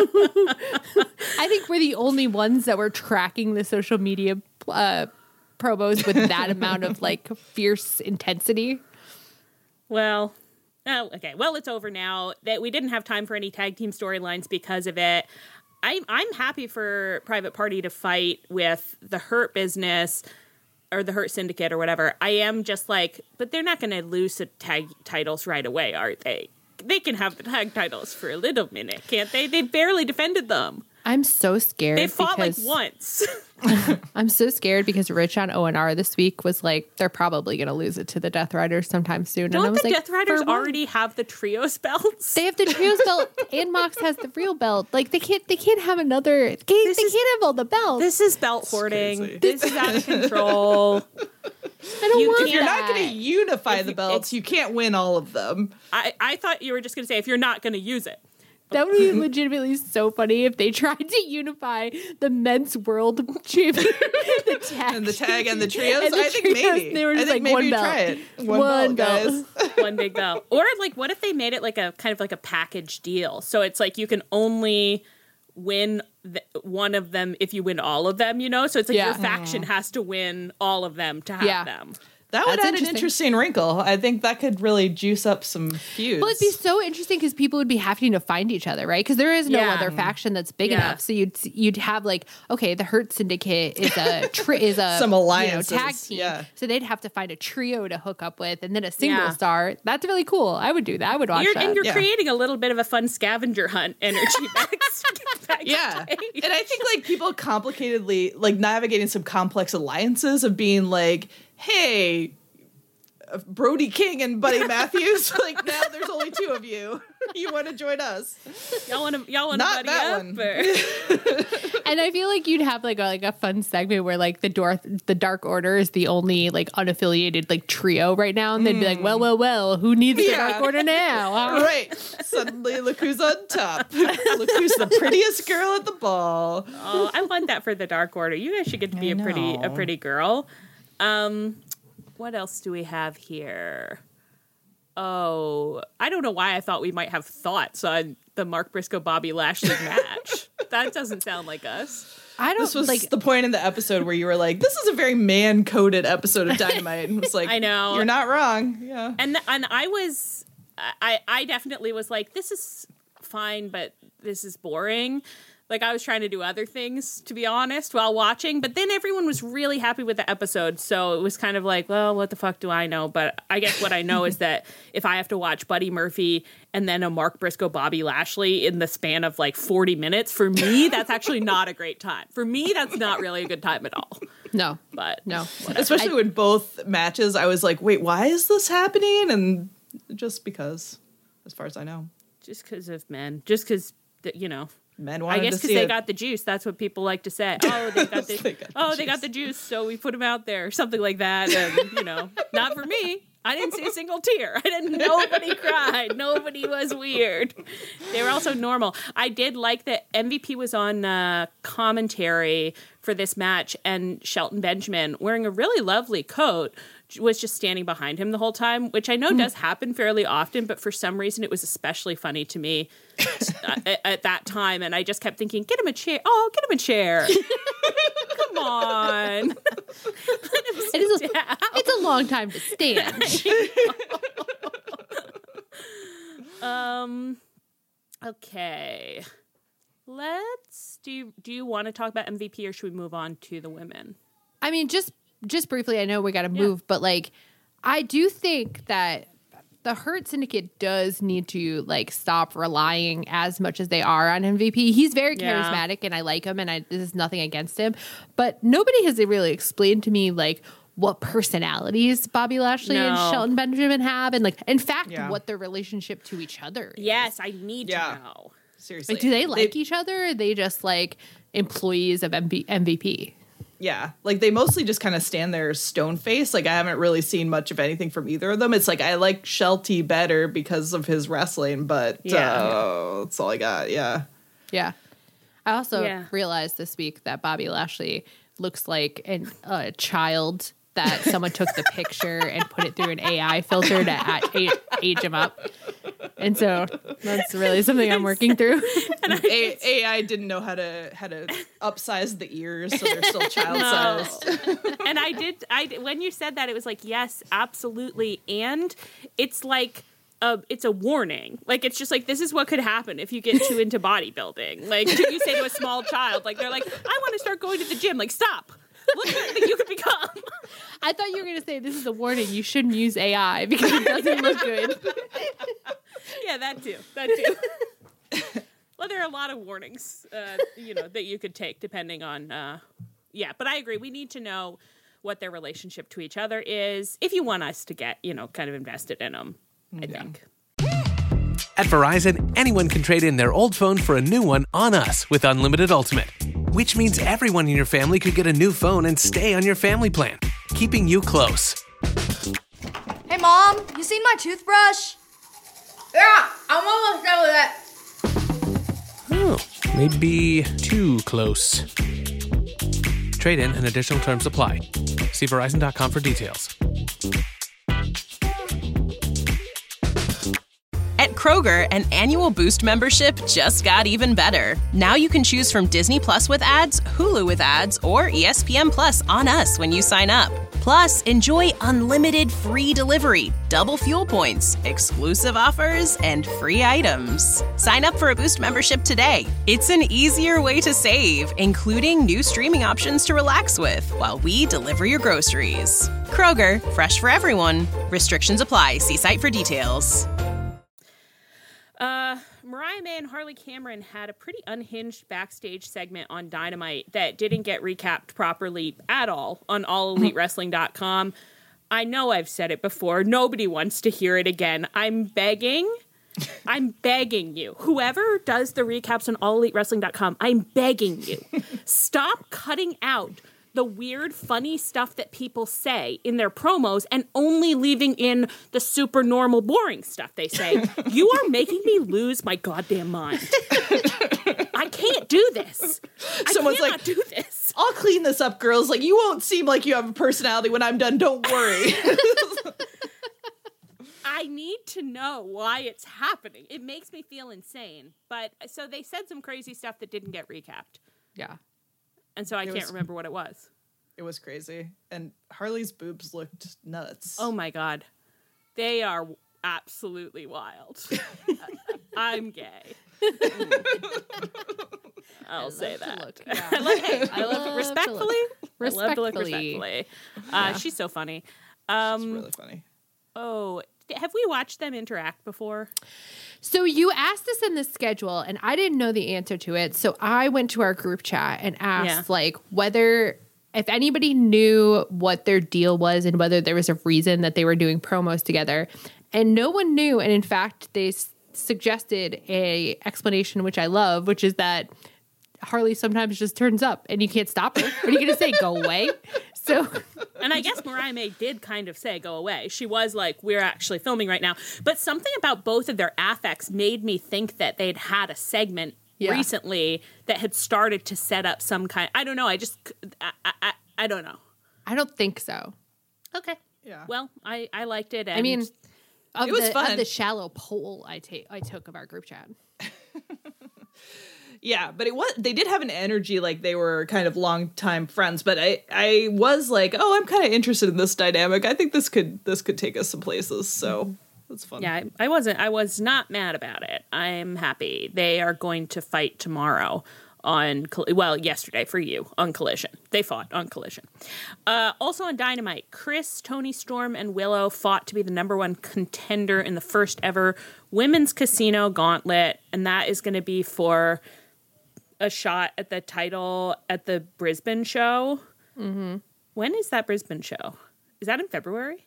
I think we're the only ones that were tracking the social media uh, promos with that amount of like fierce intensity. Well, oh, okay. Well, it's over now. That we didn't have time for any tag team storylines because of it. I'm I'm happy for Private Party to fight with the Hurt Business or the Hurt Syndicate or whatever. I am just like, but they're not going to lose the tag titles right away, are they? They can have the tag titles for a little minute, can't they? They barely defended them. I'm so scared. They fought because, like once. I'm so scared because Rich on O N R this week was like, they're probably going to lose it to the Death Riders sometime soon. Don't and I was the like, Death Riders "For what?" already have the trios belts? They have the trios belt, and Mox has the real belt. Like they can't, they can't have another. They, can't, This they is- can't have all the belts. This is belt hoarding. crazy. This is out of control. I don't you want can't- If you're not that. going to unify the you- belts, you can't win all of them. I, I thought you were just going to say if you're not going to use it. That would be legitimately so funny if they tried to unify the men's world champion, the tag, And the tag and the trios, and the I think trios, maybe. They were I just think like maybe one you belt, try it. One, one belt, belt. guys. One big belt. Or like what if they made it like a kind of like a package deal? So it's like you can only win th- one of them if you win all of them, you know? So it's like Yeah. your faction has to win all of them to have Yeah. them. That would That's add an interesting. interesting wrinkle. I think that could really juice up some feuds. Well, it'd be so interesting because people would be having to find each other, right? Because there is no Yeah. other faction that's big Yeah. enough. So you'd you'd have like, okay, the Hurt Syndicate is a tri- is a Some you know, alliances, tag team. yeah. So they'd have to find a trio to hook up with, and then a single Yeah. star. That's really cool. I would do that. I would watch You're, that. and you're Yeah. creating a little bit of a fun scavenger hunt energy back, Yeah. backstage. And I think like people complicatedly like navigating some complex alliances of being like, hey, uh, Brody King and Buddy Matthews, like now there's only two of you. You want to join us? Y'all want to y'all want to Not buddy that up? one. Or- And I feel like you'd have like a, like a fun segment where like the Dark the Dark Order is the only like unaffiliated like trio right now, and they'd be like, well, well, well, who needs the Yeah. Dark Order now? huh? Right. Suddenly look who's on top. Look who's the prettiest girl at the ball. Oh, I want that for the Dark Order. You guys should get to be I a pretty a know. pretty girl. Um, what else do we have here? Oh, I don't know why I thought we might have thoughts on the Mark Briscoe Bobby Lashley match. That doesn't sound like us. I don't This was like. the point in the episode where you were like, this is a very man-coded episode of Dynamite. And it was like, I know. You're not wrong. Yeah. And and I was, I I definitely was like, this is fine, but this is boring. Like I was trying to do other things, to be honest, while watching. But then everyone was really happy with the episode, so it was kind of like, well, what the fuck do I know? But I guess what I know is that if I have to watch Buddy Murphy and then a Mark Briscoe Bobby Lashley in the span of like forty minutes, for me, that's actually not a great time. For me, that's not really a good time at all. no, But no. Especially when both matches, I was like, wait, why is this happening? And just because, as far as I know, just because of men, just because, you know. men I wanted guess to because see they it. got the juice. That's what people like to say. Oh, they got the, They got the oh, they got juice. the juice, so we put them out there, something like that. And you know, not for me. I didn't see a single tear. I didn't. Nobody cried. Nobody was weird. They were also normal. I did like that M V P was on uh, commentary for this match, and Shelton Benjamin, wearing a really lovely coat, was just standing behind him the whole time, which I know does happen fairly often, but for some reason it was especially funny to me at, at that time, and I just kept thinking, get him a chair. Oh, get him a chair. Come on. Let him sit It is a, down. it's a long time to stand. Um, Okay. Let's do you, do you want to talk about M V P or should we move on to the women? I mean, just just briefly, I know we got to move, yeah. but like, I do think that the Hurt Syndicate does need to like stop relying as much as they are on M V P. He's very charismatic, yeah. and I like him, and I this is nothing against him. But nobody has really explained to me like what personalities Bobby Lashley no. and Shelton Benjamin have, and like, in fact, yeah. what their relationship to each other is. Yes, I need yeah. to know. Seriously, like, do they like they, each other? Or are they just like employees of M V P? Yeah, like they mostly just kind of stand there stone faced. Like I haven't really seen much of anything from either of them. It's like I like Shelty better because of his wrestling, but yeah, uh, that's all I got. Yeah, yeah. I also yeah. realized this week that Bobby Lashley looks like a uh, child that someone took the picture and put it through an A I filter to a- age him up. And so that's really something I'm working through. And A- AI didn't know how to how to upsize the ears so they're still child sized. No. And I did I when you said that, it was like, yes, absolutely. And it's like Uh, it's a warning. Like, it's just like, this is what could happen if you get too into bodybuilding. Like, you say to a small child, like, they're like, I want to start going to the gym. Like, stop. Look at what you could become. I thought you were going to say, this is a warning. You shouldn't use A I because it doesn't look good. Yeah, that too. That too. Well, there are a lot of warnings, uh, you know, that you could take depending on, uh, yeah. But I agree. We need to know what their relationship to each other is if you want us to get, you know, kind of invested in them. I yeah. think. At Verizon, anyone can trade in their old phone for a new one on us with Unlimited Ultimate, which means everyone in your family could get a new phone and stay on your family plan, keeping you close. Hey, Mom, you seen my toothbrush? Yeah, I'm almost done with it. Oh, maybe too close. Trade in and additional terms apply. See Verizon dot com for details. At Kroger, an annual Boost membership just got even better. Now you can choose from Disney Plus with ads, Hulu with ads, or E S P N Plus on us when you sign up. Plus, enjoy unlimited free delivery, double fuel points, exclusive offers, and free items. Sign up for a Boost membership today. It's an easier way to save, including new streaming options to relax with while we deliver your groceries. Kroger, fresh for everyone. Restrictions apply. See site for details. Uh, Mariah May and Harley Cameron had a pretty unhinged backstage segment on Dynamite that didn't get recapped properly at all on all elite wrestling dot com. I know I've said it before. Nobody wants to hear it again. I'm begging. I'm begging you. Whoever does the recaps on all elite wrestling dot com, I'm begging you. Stop cutting out the weird, funny stuff that people say in their promos and only leaving in the super normal, boring stuff they say. You are making me lose my goddamn mind. I can't do this. Someone's I cannot like, do this. I'll clean this up, girls. Like, you won't seem like you have a personality when I'm done. Don't worry. I need to know why it's happening. It makes me feel insane. But so they said some crazy stuff that didn't get recapped. Yeah. And so I it can't was, remember what it was. It was crazy. And Harley's boobs looked nuts. Oh, my God. They are absolutely wild. I'm gay. I'll say that. Look, yeah. I love, hey, I love, love it respectfully. respectfully. I love to look respectfully. Uh, Yeah. She's so funny. Um, It's really funny. Oh, have we watched them interact before? So you asked us in the schedule, and I didn't know the answer to it. So I went to our group chat and asked, Yeah. like, whether if anybody knew what their deal was and whether there was a reason that they were doing promos together. And no one knew. And in fact, they s- suggested a explanation, which I love, which is that Harley sometimes just turns up and you can't stop her. What are you going to say? Go away? So, and I guess Mariah May did kind of say, go away. She was like, we're actually filming right now. But something about both of their affects made me think that they'd had a segment yeah. recently that had started to set up some kind. I don't know. I just, I, I, I don't know. I don't think so. Okay. Yeah. Well, I, I liked it. And I mean, of it was the, fun. Of the shallow poll I take, I took of our group chat. Yeah, but it was they did have an energy like they were kind of longtime friends, but I I was like, oh, I'm kind of interested in this dynamic. I think this could this could take us some places. So That's fun. Yeah, I, I wasn't. I was not mad about it. I'm happy. They are going to fight tomorrow on, well, yesterday for you on Collision. They fought on Collision. Uh, also on Dynamite, Chris, Toni Storm, and Willow fought to be the number one contender in the first ever women's casino gauntlet, and that is going to be for a shot at the title at the Brisbane show. Mm-hmm. When is that Brisbane show? Is that in February?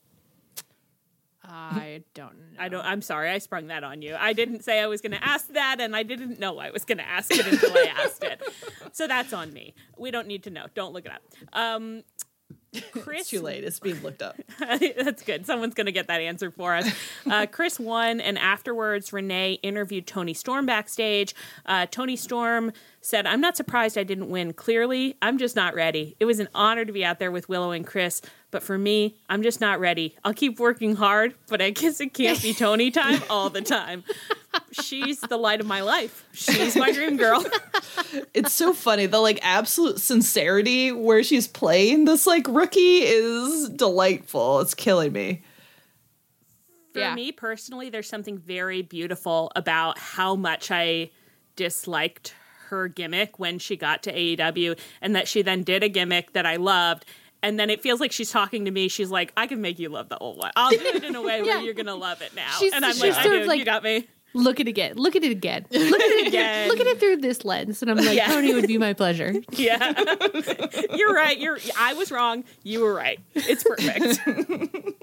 I don't know. I don't. I'm sorry. I sprung that on you. I didn't say I was going to ask that, and I didn't know I was going to ask it until I asked it. So that's on me. We don't need to know. Don't look it up. Um, Chris, It's too late. It's being looked up. That's good. Someone's going to get that answer for us. Uh, Chris won, and afterwards, Renee interviewed Toni Storm backstage. Uh, Toni Storm said, "I'm not surprised I didn't win. Clearly, I'm just not ready. It was an honor to be out there with Willow and Chris, but for me, I'm just not ready. I'll keep working hard, but I guess it can't be Toni time all the time. She's the light of my life. She's my dream girl." It's so funny. The like absolute sincerity where she's playing this like rookie is delightful. It's killing me. For Yeah. me personally, there's something very beautiful about how much I disliked her gimmick when she got to A E W, and that she then did a gimmick that I loved. And then it feels like she's talking to me. She's like, "I can make you love the old one. I'll do it in a way Yeah. where you're going to love it now." She's- and I'm she's like, I sort do. of like- You got me. Look at it again. Look at it again. Look at it again. Look at it through this lens. And I'm like, Yeah. Toni would be my pleasure. Yeah. You're right. You're. I was wrong. You were right. It's perfect.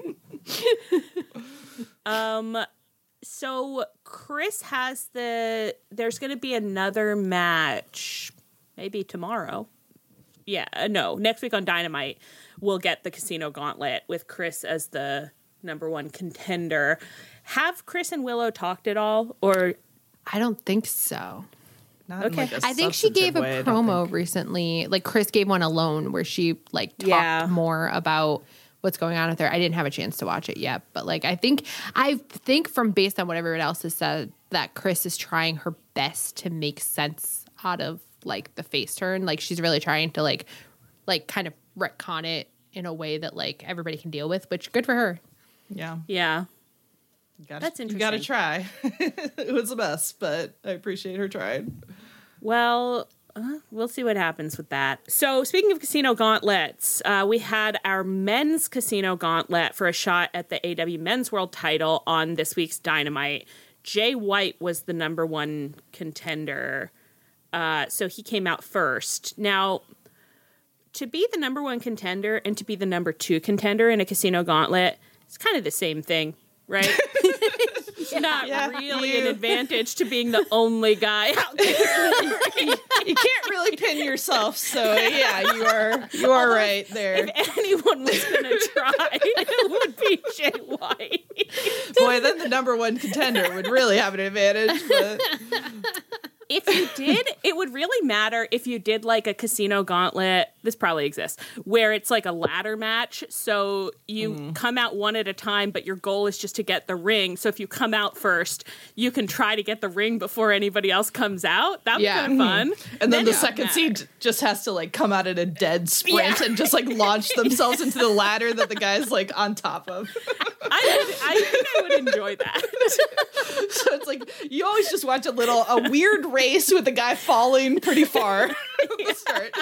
um. So Chris has the. There's going to be another match, maybe tomorrow. Yeah. uh, No, next week on Dynamite, we'll get the Casino Gauntlet with Chris as the number one contender. Have Chris and Willow talked at all, or? I don't think so. Not in, Okay. like, a I think she gave a substantive way, I don't promo think. recently. Like Chris gave one alone where she like talked Yeah. more about what's going on with her. I didn't have a chance to watch it yet, but like I think I think from based on what everyone else has said that Chris is trying her best to make sense out of like the face turn. Like she's really trying to like like kind of retcon it in a way that like everybody can deal with, which good for her. Yeah. Yeah. You gotta, That's You got to interesting. try. It was a mess, but I appreciate her trying. Well, uh, we'll see what happens with that. So, speaking of casino gauntlets, uh, we had our men's casino gauntlet for a shot at the A E W Men's World title on this week's Dynamite. Jay White was the number one contender, uh, so he came out first. Now, to be the number one contender and to be the number two contender in a casino gauntlet, it's kind of the same thing, right? It's not Yeah, really you- an advantage to being the only guy out there. You can't really pin yourself, so yeah, you are you are right there. If anyone was going to try, it would be Jay White. Boy, then the number one contender would really have an advantage. But If you did, it would really matter if you did like a casino gauntlet. This probably exists, where it's like a ladder match. So you Mm-hmm. come out one at a time, but your goal is just to get the ring. So if you come out first, you can try to get the ring before anybody else comes out. That'd Yeah. be kind of fun. and then the it would second matter. seed just has to like come out at a dead sprint Yeah. and just like launch themselves into the ladder that the guy's like on top of. I, would, I think I would enjoy that. So it's like you always just watch a little a weird race with the guy falling pretty far at the start.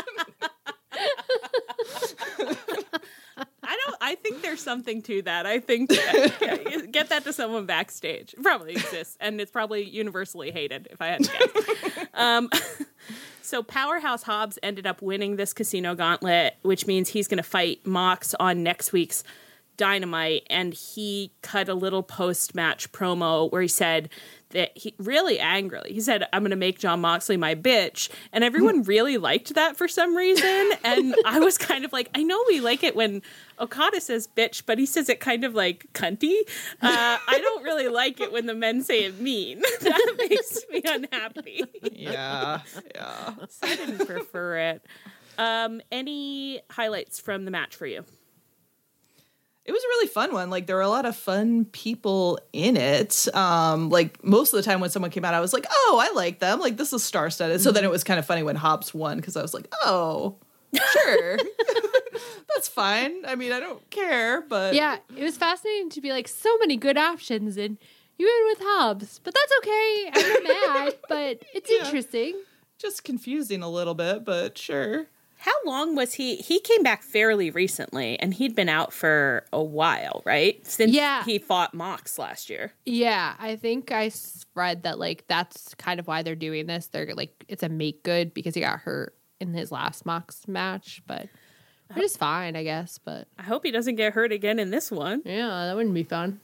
I don't. I think there's something to that. I think that, get that to someone backstage. It probably exists, and it's probably universally hated. If I had to guess. um, so Powerhouse Hobbs ended up winning this casino gauntlet, which means he's going to fight Mox on next week's Dynamite. And he cut a little post-match promo where he said that he really angrily, he said, "I'm going to make Jon Moxley my bitch." And everyone really liked that for some reason. And I was kind of like, I know we like it when Okada says bitch, but he says it kind of like cunty. Uh, I don't really like it when the men say it mean. That makes me unhappy. Yeah, yeah. So I didn't prefer it. Um, any highlights from the match for you? It was a really fun one. Like there were a lot of fun people in it. Um, like most of the time when someone came out, I was like, "Oh, I like them. Like this is star-studded." So then it was kind of funny when Hobbs won because I was like, "Oh, sure." That's fine. I mean, I don't care, but Yeah, it was fascinating to be like, so many good options, and you went with Hobbs. But that's okay. I'm not mad, but it's Yeah. interesting. just confusing a little bit, but sure. How long was he? He came back fairly recently, and he'd been out for a while, right? Since Yeah. he fought Mox last year. Yeah, I think I s- read that like that's kind of why they're doing this. They're like it's a make good because he got hurt in his last Mox match, but it is fine, I guess. But I hope he doesn't get hurt again in this one. yeah, that wouldn't be fun.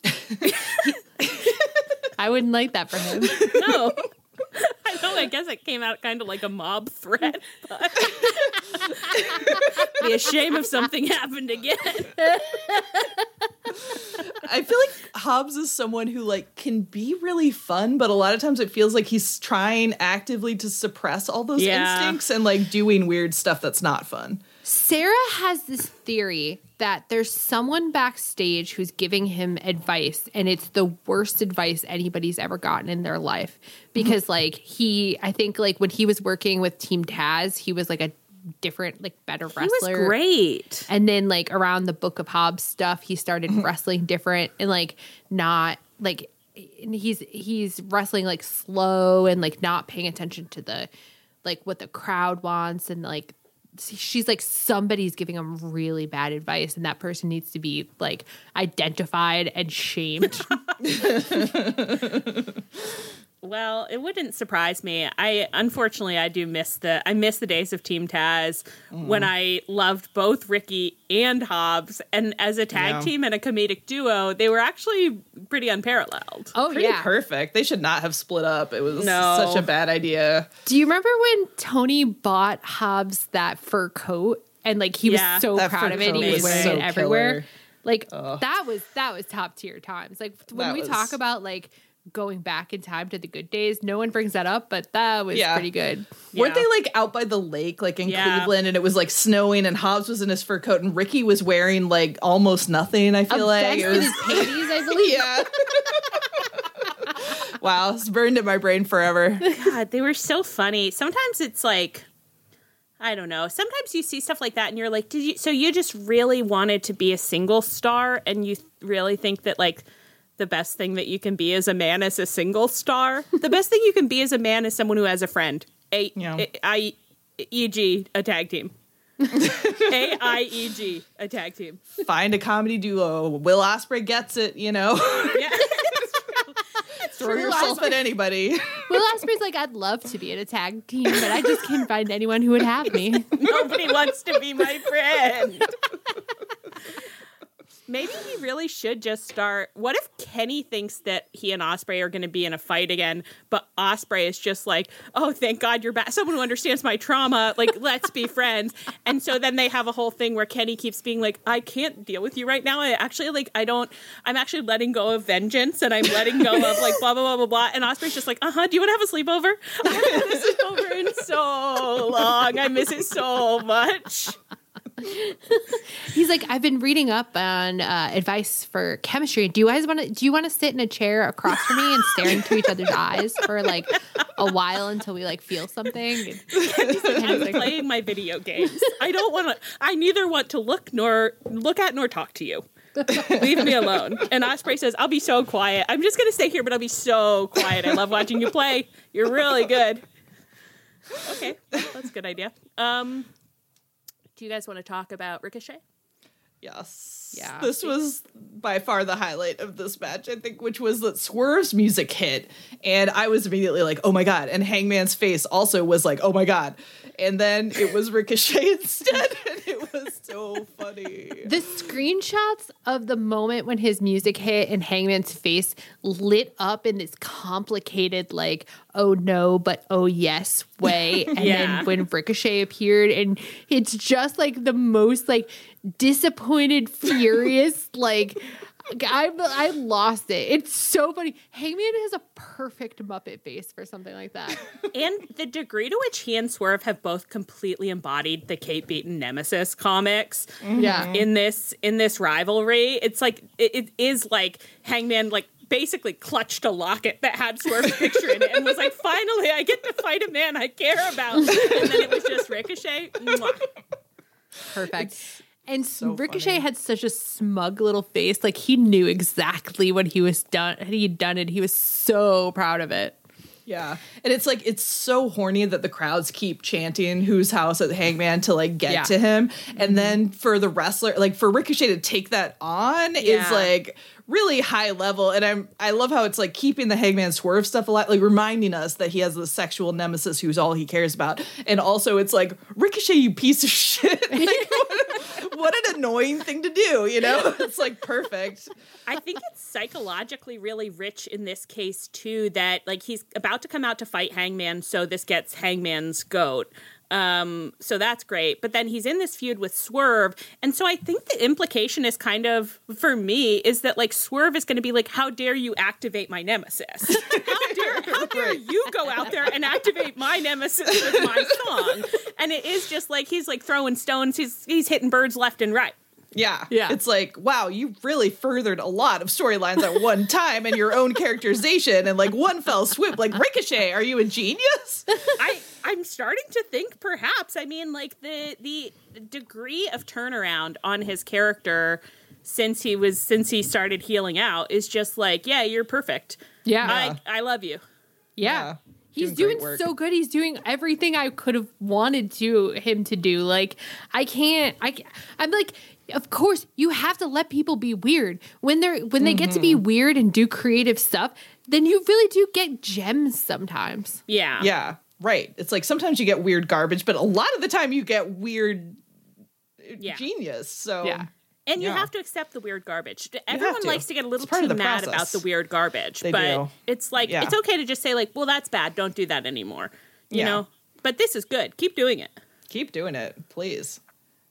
I wouldn't like that for him. No. I know, I guess it came out kind of like a mob threat, but be a shame if something happened again. I feel like Hobbs is someone who like can be really fun, but a lot of times it feels like he's trying actively to suppress all those Yeah. instincts and like doing weird stuff that's not fun. Sarah has this theory that there's someone backstage who's giving him advice, and it's the worst advice anybody's ever gotten in their life. Because, like, he, I think, like, when he was working with Team Taz, he was, like, a different, like, better wrestler. He was great. And then, like, around the Book of Hobbs stuff, he started wrestling different and, like, not, like, and he's, he's wrestling, like, slow and, like, not paying attention to the, like, what the crowd wants and, like, she's like, somebody's giving him really bad advice, and that person needs to be like identified and shamed. Well, it wouldn't surprise me. I unfortunately I do miss the I miss the days of Team Taz mm. when I loved both Ricky and Hobbs, and as a tag Yeah. team and a comedic duo, they were actually pretty unparalleled. Oh Pretty yeah, perfect. They should not have split up. It was No. such a bad idea. Do you remember when Tony bought Hobbs that fur coat and like he Yeah, was so that proud fur of it? coat He was was wearing so it everywhere. killer. Like that was that was top tier times. Like when That we was- talk about like going back in time to the good days, no one brings that up, but that was Yeah. pretty good. Weren't Yeah. they like out by the lake, like in Yeah. Cleveland, and it was like snowing, and Hobbs was in his fur coat, and Ricky was wearing like almost nothing. I feel A like vest it with was, his panties, I believe. yeah. Wow, it's burned in my brain forever. God, they were so funny. Sometimes it's like, I don't know. Sometimes you see stuff like that and you're like, did you, so you just really wanted to be a single star and you really think that like the best thing that you can be as a man is a single star? The best thing you can be as a man is someone who has a friend. A, Yeah. a, I, E G, a tag team. A I E G, a tag team. Find a comedy duo. Will Ospreay gets it, you know. Yeah. Throw yourself at anybody. Will Ospreay's like, I'd love to be in a tag team, but I just can't find anyone who would have me. Nobody wants to be my friend. Maybe he really should just start. What if Kenny thinks that he and Ospreay are going to be in a fight again, but Ospreay is just like, oh, thank God you're back. Someone who understands my trauma. Like, let's be friends. And so then they have a whole thing where Kenny keeps being like, I can't deal with you right now. I actually, like, I don't, I'm actually letting go of vengeance and I'm letting go of, like, blah, blah, blah, blah, blah. And Ospreay's just like, uh-huh, do you want to have a sleepover? I haven't had a sleepover in so long. I miss it so much. He's like, I've been reading up on uh, advice for chemistry. Do you guys want to? Do you want to sit in a chair across from me and stare into each other's eyes for like a while until we like feel something? I'm playing my video games. I don't want to. I neither want to look nor look at nor talk to you. Leave me alone. And Ospreay says, "I'll be so quiet. I'm just gonna stay here, but I'll be so quiet. I love watching you play. You're really good." Okay, that's a good idea. Um. Do you guys want to talk about Ricochet? Yes. Yeah. This was by far the highlight of this match, I think, which was that Swerve's music hit. And I was immediately like, oh my God. And Hangman's face also was like, oh my God. And then it was Ricochet instead. And it was so funny. The screenshots of the moment when his music hit and Hangman's face lit up in this complicated, like, oh no, but oh yes way. And Yeah. then when Ricochet appeared, and it's just like the most like disappointed, furious, like I I lost it. It's so funny. Hangman has a perfect Muppet face for something like that. And the degree to which he and Swerve have both completely embodied the Kate Beaton Nemesis comics. Yeah. In this in this rivalry, it's like it, it is like Hangman like basically clutched a locket that had Swerve's picture in it and was like, finally I get to fight a man I care about. And then it was just Ricochet. Mwah. Perfect. And so Ricochet funny. had such a smug little face. Like he knew exactly what he was done. He'd done it. He was so proud of it. Yeah. And it's like, it's so horny that the crowds keep chanting whose house at Hangman to like get Yeah. to him. And then for the wrestler, like for Ricochet to take that on Yeah. is like really high level. And I'm, I love how it's like keeping the Hangman Swerve stuff alive, like reminding us that he has the sexual nemesis who's all he cares about. And also it's like, Ricochet, you piece of shit. Like, what, what an annoying thing to do, you know? It's like perfect. I think it's psychologically really rich in this case too, that like he's about to come out to fight Hangman, so this gets Hangman's goat. Um, so that's great. But then he's in this feud with Swerve. And so I think the implication is kind of, for me, is that like Swerve is going to be like, how dare you activate my nemesis? How dare, how dare you go out there and activate my nemesis with my song? And it is just like, he's like throwing stones. He's, he's hitting birds left and right. Yeah. Yeah. It's like, wow, you really furthered a lot of storylines at one time and your own characterization and like one fell swoop. Like, Ricochet, are you a genius? I I'm starting to think perhaps. I mean, like the the degree of turnaround on his character since he was since he started healing out is just like, yeah, you're perfect. Yeah. I I love you. Yeah. Yeah. He's Doing doing, great work. so good. He's doing everything I could have wanted to him to do. Like I can't. I. ca- I'm like, of course, you have to let people be weird when they're when they get to be weird and do creative stuff. Then you really do get gems sometimes. Yeah. Yeah. Right. It's like sometimes you get weird garbage, but a lot of the time you get weird uh, Yeah. genius. So Yeah. And you Yeah. have to accept the weird garbage. have Everyone to. likes to get a little It's part too of the mad process. about the weird garbage. They but do. it's like, Yeah. it's okay to just say like, well, that's bad. Don't do that anymore. You Yeah. know? But this is good. Keep doing it. keep doing it, please.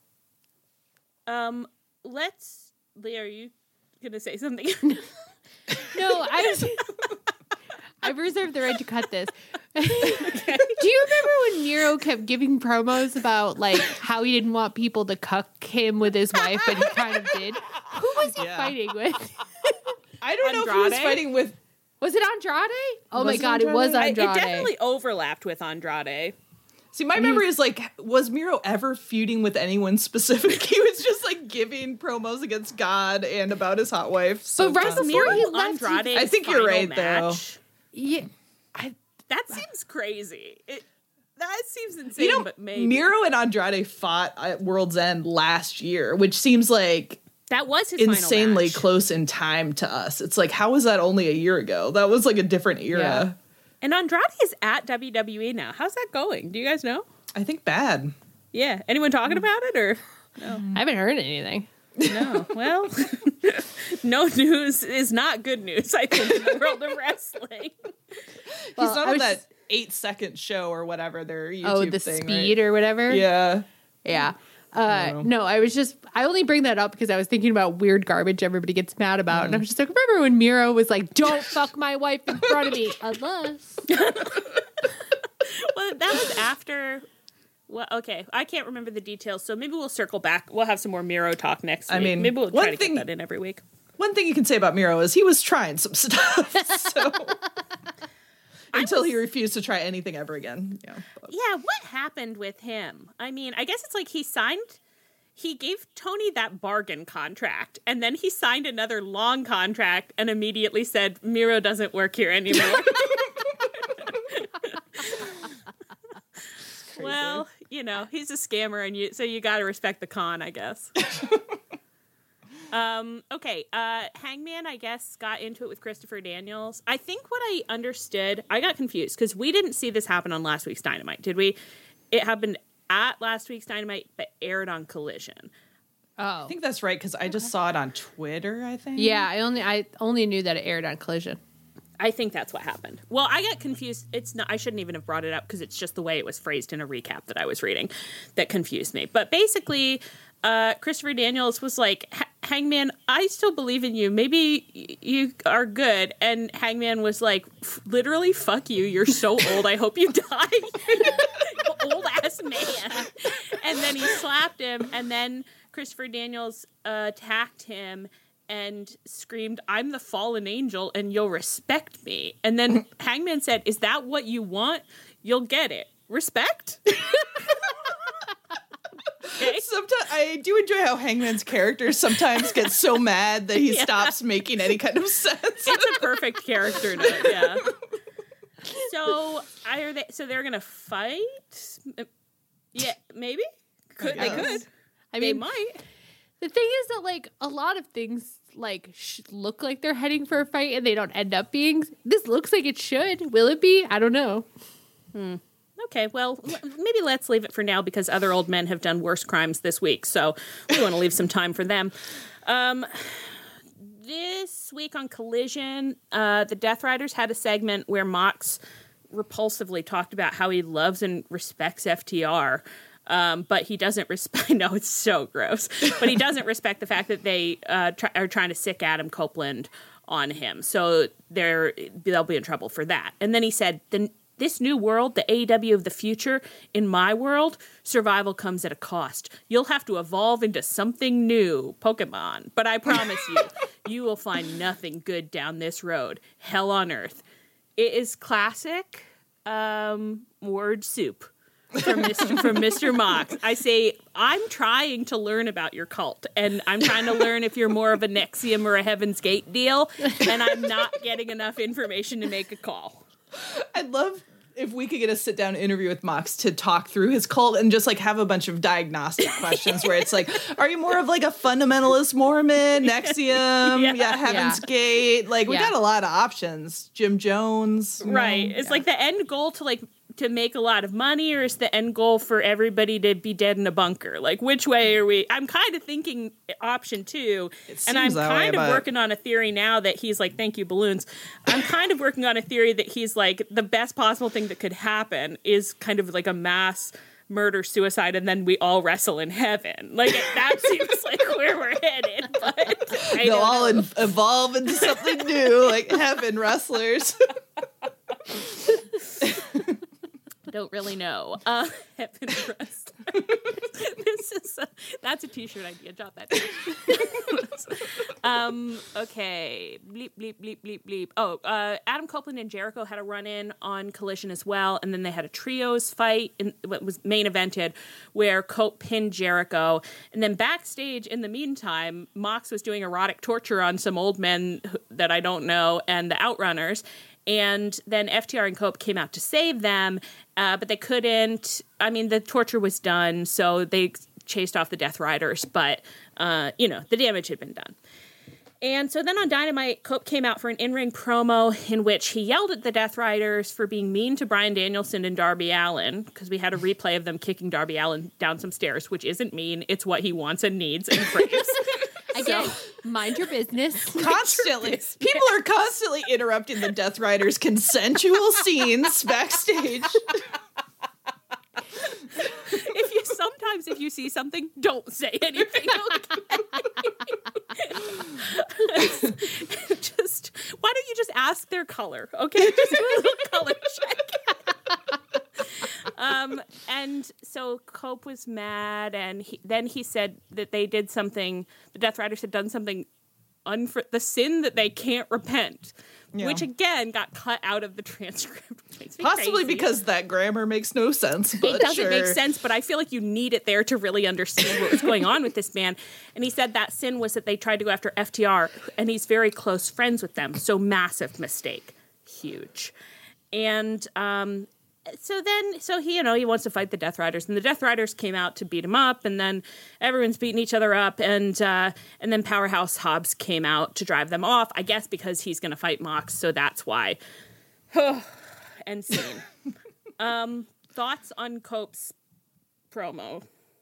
Um, let's, Leah, are you going to say something? No, I was. I reserved the right to cut this. Do you remember when Miro kept giving promos about like how he didn't want people to cuck him with his wife, but he kind of did? Who was he Yeah. fighting with? I don't know if he was Andrade? fighting with. Was it Andrade? Oh my Was it god, it was Andrade? I- Andrade. It definitely overlapped with Andrade. See, my memory is like, was Miro ever feuding with anyone specific? He was just like giving promos against God and about his hot wife. So But right constantly. before he left, he- Andrade's I think you're final right, though. match, Yeah. that seems crazy. It, that seems insane, You know, but maybe. Miro and Andrade fought at World's End last year, which seems like that was his insanely final match. close in time to us. It's like, how was that only a year ago? That was like a different era. Yeah. And Andrade is at W W E now. How's that going? Do you guys know? I think bad. Yeah. Anyone talking about it or I haven't heard anything. no? Well, no news is not good news, I think, in the world of wrestling. Well, He's not I on was that just- eight second show or whatever their YouTube Oh, the thing, speed right? or whatever. Yeah. Yeah. Uh, no, I was just, I only bring that up because I was thinking about weird garbage everybody gets mad about. And I was just like, remember when Miro was like, don't fuck my wife in front of me unless. Well, that was after. Well, okay, I can't remember the details, so maybe we'll circle back. We'll have some more Miro talk next I week. mean, maybe we'll one try to thing- get that in every week. One thing you can say about Miro is he was trying some stuff. So until he refused to try anything ever again. Yeah. But- Yeah, what happened with him? I mean, I guess it's like he signed, he gave Tony that bargain contract, and then he signed another long contract and immediately said, Miro doesn't work here anymore. Well, you know, he's a scammer, and you so you got to respect the con, I guess. um, okay, uh, Hangman, I guess, got into it with Christopher Daniels. I think what I understood, I got confused because we didn't see this happen on last week's Dynamite, did we? It happened at last week's Dynamite, but aired on Collision. Oh. I think that's right because I just saw it on Twitter, I think. Yeah, I only, I only knew that it aired on Collision. I think that's what happened. Well, I got confused. It's not. I shouldn't even have brought it up because it's just the way it was phrased in a recap that I was reading that confused me. But basically, uh, Christopher Daniels was like, "Hangman, I still believe in you. Maybe y- you are good." And Hangman was like, "Literally, fuck you. You're so old. I hope you die, old ass man." And then he slapped him, and then Christopher Daniels uh, attacked him and screamed, "I'm the fallen angel and you'll respect me." And then Hangman said, "Is that what you want? You'll get it. Respect?" And Okay. Sometimes I do enjoy how Hangman's character sometimes gets so mad that he Yeah. stops making any kind of sense. It's a perfect character note, yeah. So, are they? So they're gonna fight? Yeah, maybe. Could they guess. could? I They mean, might. the thing is that like a lot of things like sh- look like they're heading for a fight and they don't end up being. This looks like it should. Will it be? I don't know. Okay, well, l- maybe let's leave it for now because other old men have done worse crimes this week, so we want to leave some time for them. Um, this week on Collision, uh, the Death Riders had a segment where Mox repulsively talked about how he loves and respects F T R. Um, but he doesn't respect. No, it's so gross. But he doesn't respect the fact that they uh, try, are trying to sick Adam Copeland on him. So they're they'll be in trouble for that. And then he said, the, "This new world, the A E W of the future, in my world, survival comes at a cost. You'll have to evolve into something new, Pokemon. But I promise you, you will find nothing good down this road. Hell on earth." It is classic um, word soup. From Mister from Mister Mox. I say, I'm trying to learn about your cult, and I'm trying to learn if you're more of a Nexium or a Heaven's Gate deal, and I'm not getting enough information to make a call. I'd love if we could get a sit down interview with Mox to talk through his cult and just like have a bunch of diagnostic questions where it's like, are you more of like a fundamentalist Mormon, Nexium, yeah, Yeah. Heaven's Yeah. Gate? Like we Yeah. got a lot of options. Jim Jones, you Right. know? It's Yeah. like the end goal to like to make a lot of money, or is the end goal for everybody to be dead in a bunker? Like, which way are we? I'm kind of thinking option two, It and I'm seems that way, kind of but- working on a theory now that he's like, thank you, balloons. I'm kind of working on a theory that he's like, the best possible thing that could happen is kind of like a mass murder suicide, and then we all wrestle in heaven. Like that seems like where we're headed. But I They'll don't all know. in- evolve into something new, like heaven wrestlers. Don't really know. Uh, heaven rest. This is a, that's a t-shirt idea. Jot that down. um. Okay. Bleep bleep bleep bleep bleep. Oh, uh, Adam Copeland and Jericho had a run-in on Collision as well, and then they had a trios fight in what was main evented, where Cope pinned Jericho, and then backstage in the meantime, Mox was doing erotic torture on some old men who, that I don't know, and the Outrunners. And then F T R and Cope came out to save them, uh, but they couldn't. I mean, the torture was done, so they chased off the Death Riders, but, uh, you know, the damage had been done. And so then on Dynamite, Cope came out for an in-ring promo in which he yelled at the Death Riders for being mean to Bryan Danielson and Darby Allin, because we had a replay of them kicking Darby Allin down some stairs, which isn't mean. It's what he wants and needs and craves. Again, mind your business. Constantly. People are constantly interrupting the Death Riders' consensual scenes backstage. If you sometimes if you see something, don't say anything. Okay? Just why don't you just ask their color? Okay, just do a little color check. um, and so Cope was mad, and he, then he said that they did something. The Death Riders had done something. Unfor- the sin that they can't repent, Yeah. which again got cut out of the transcript. Which makes me Possibly crazy. because that grammar makes no sense. But It doesn't sure. make sense, but I feel like you need it there to really understand what was going on with this man. And he said that sin was that they tried to go after F T R, and he's very close friends with them. So massive mistake. Huge. And um, so then, so he, you know, he wants to fight the Death Riders, and the Death Riders came out to beat him up, and then everyone's beating each other up, and uh, and then Powerhouse Hobbs came out to drive them off, I guess because he's going to fight Mox, so that's why. End scene. um, thoughts on Cope's promo?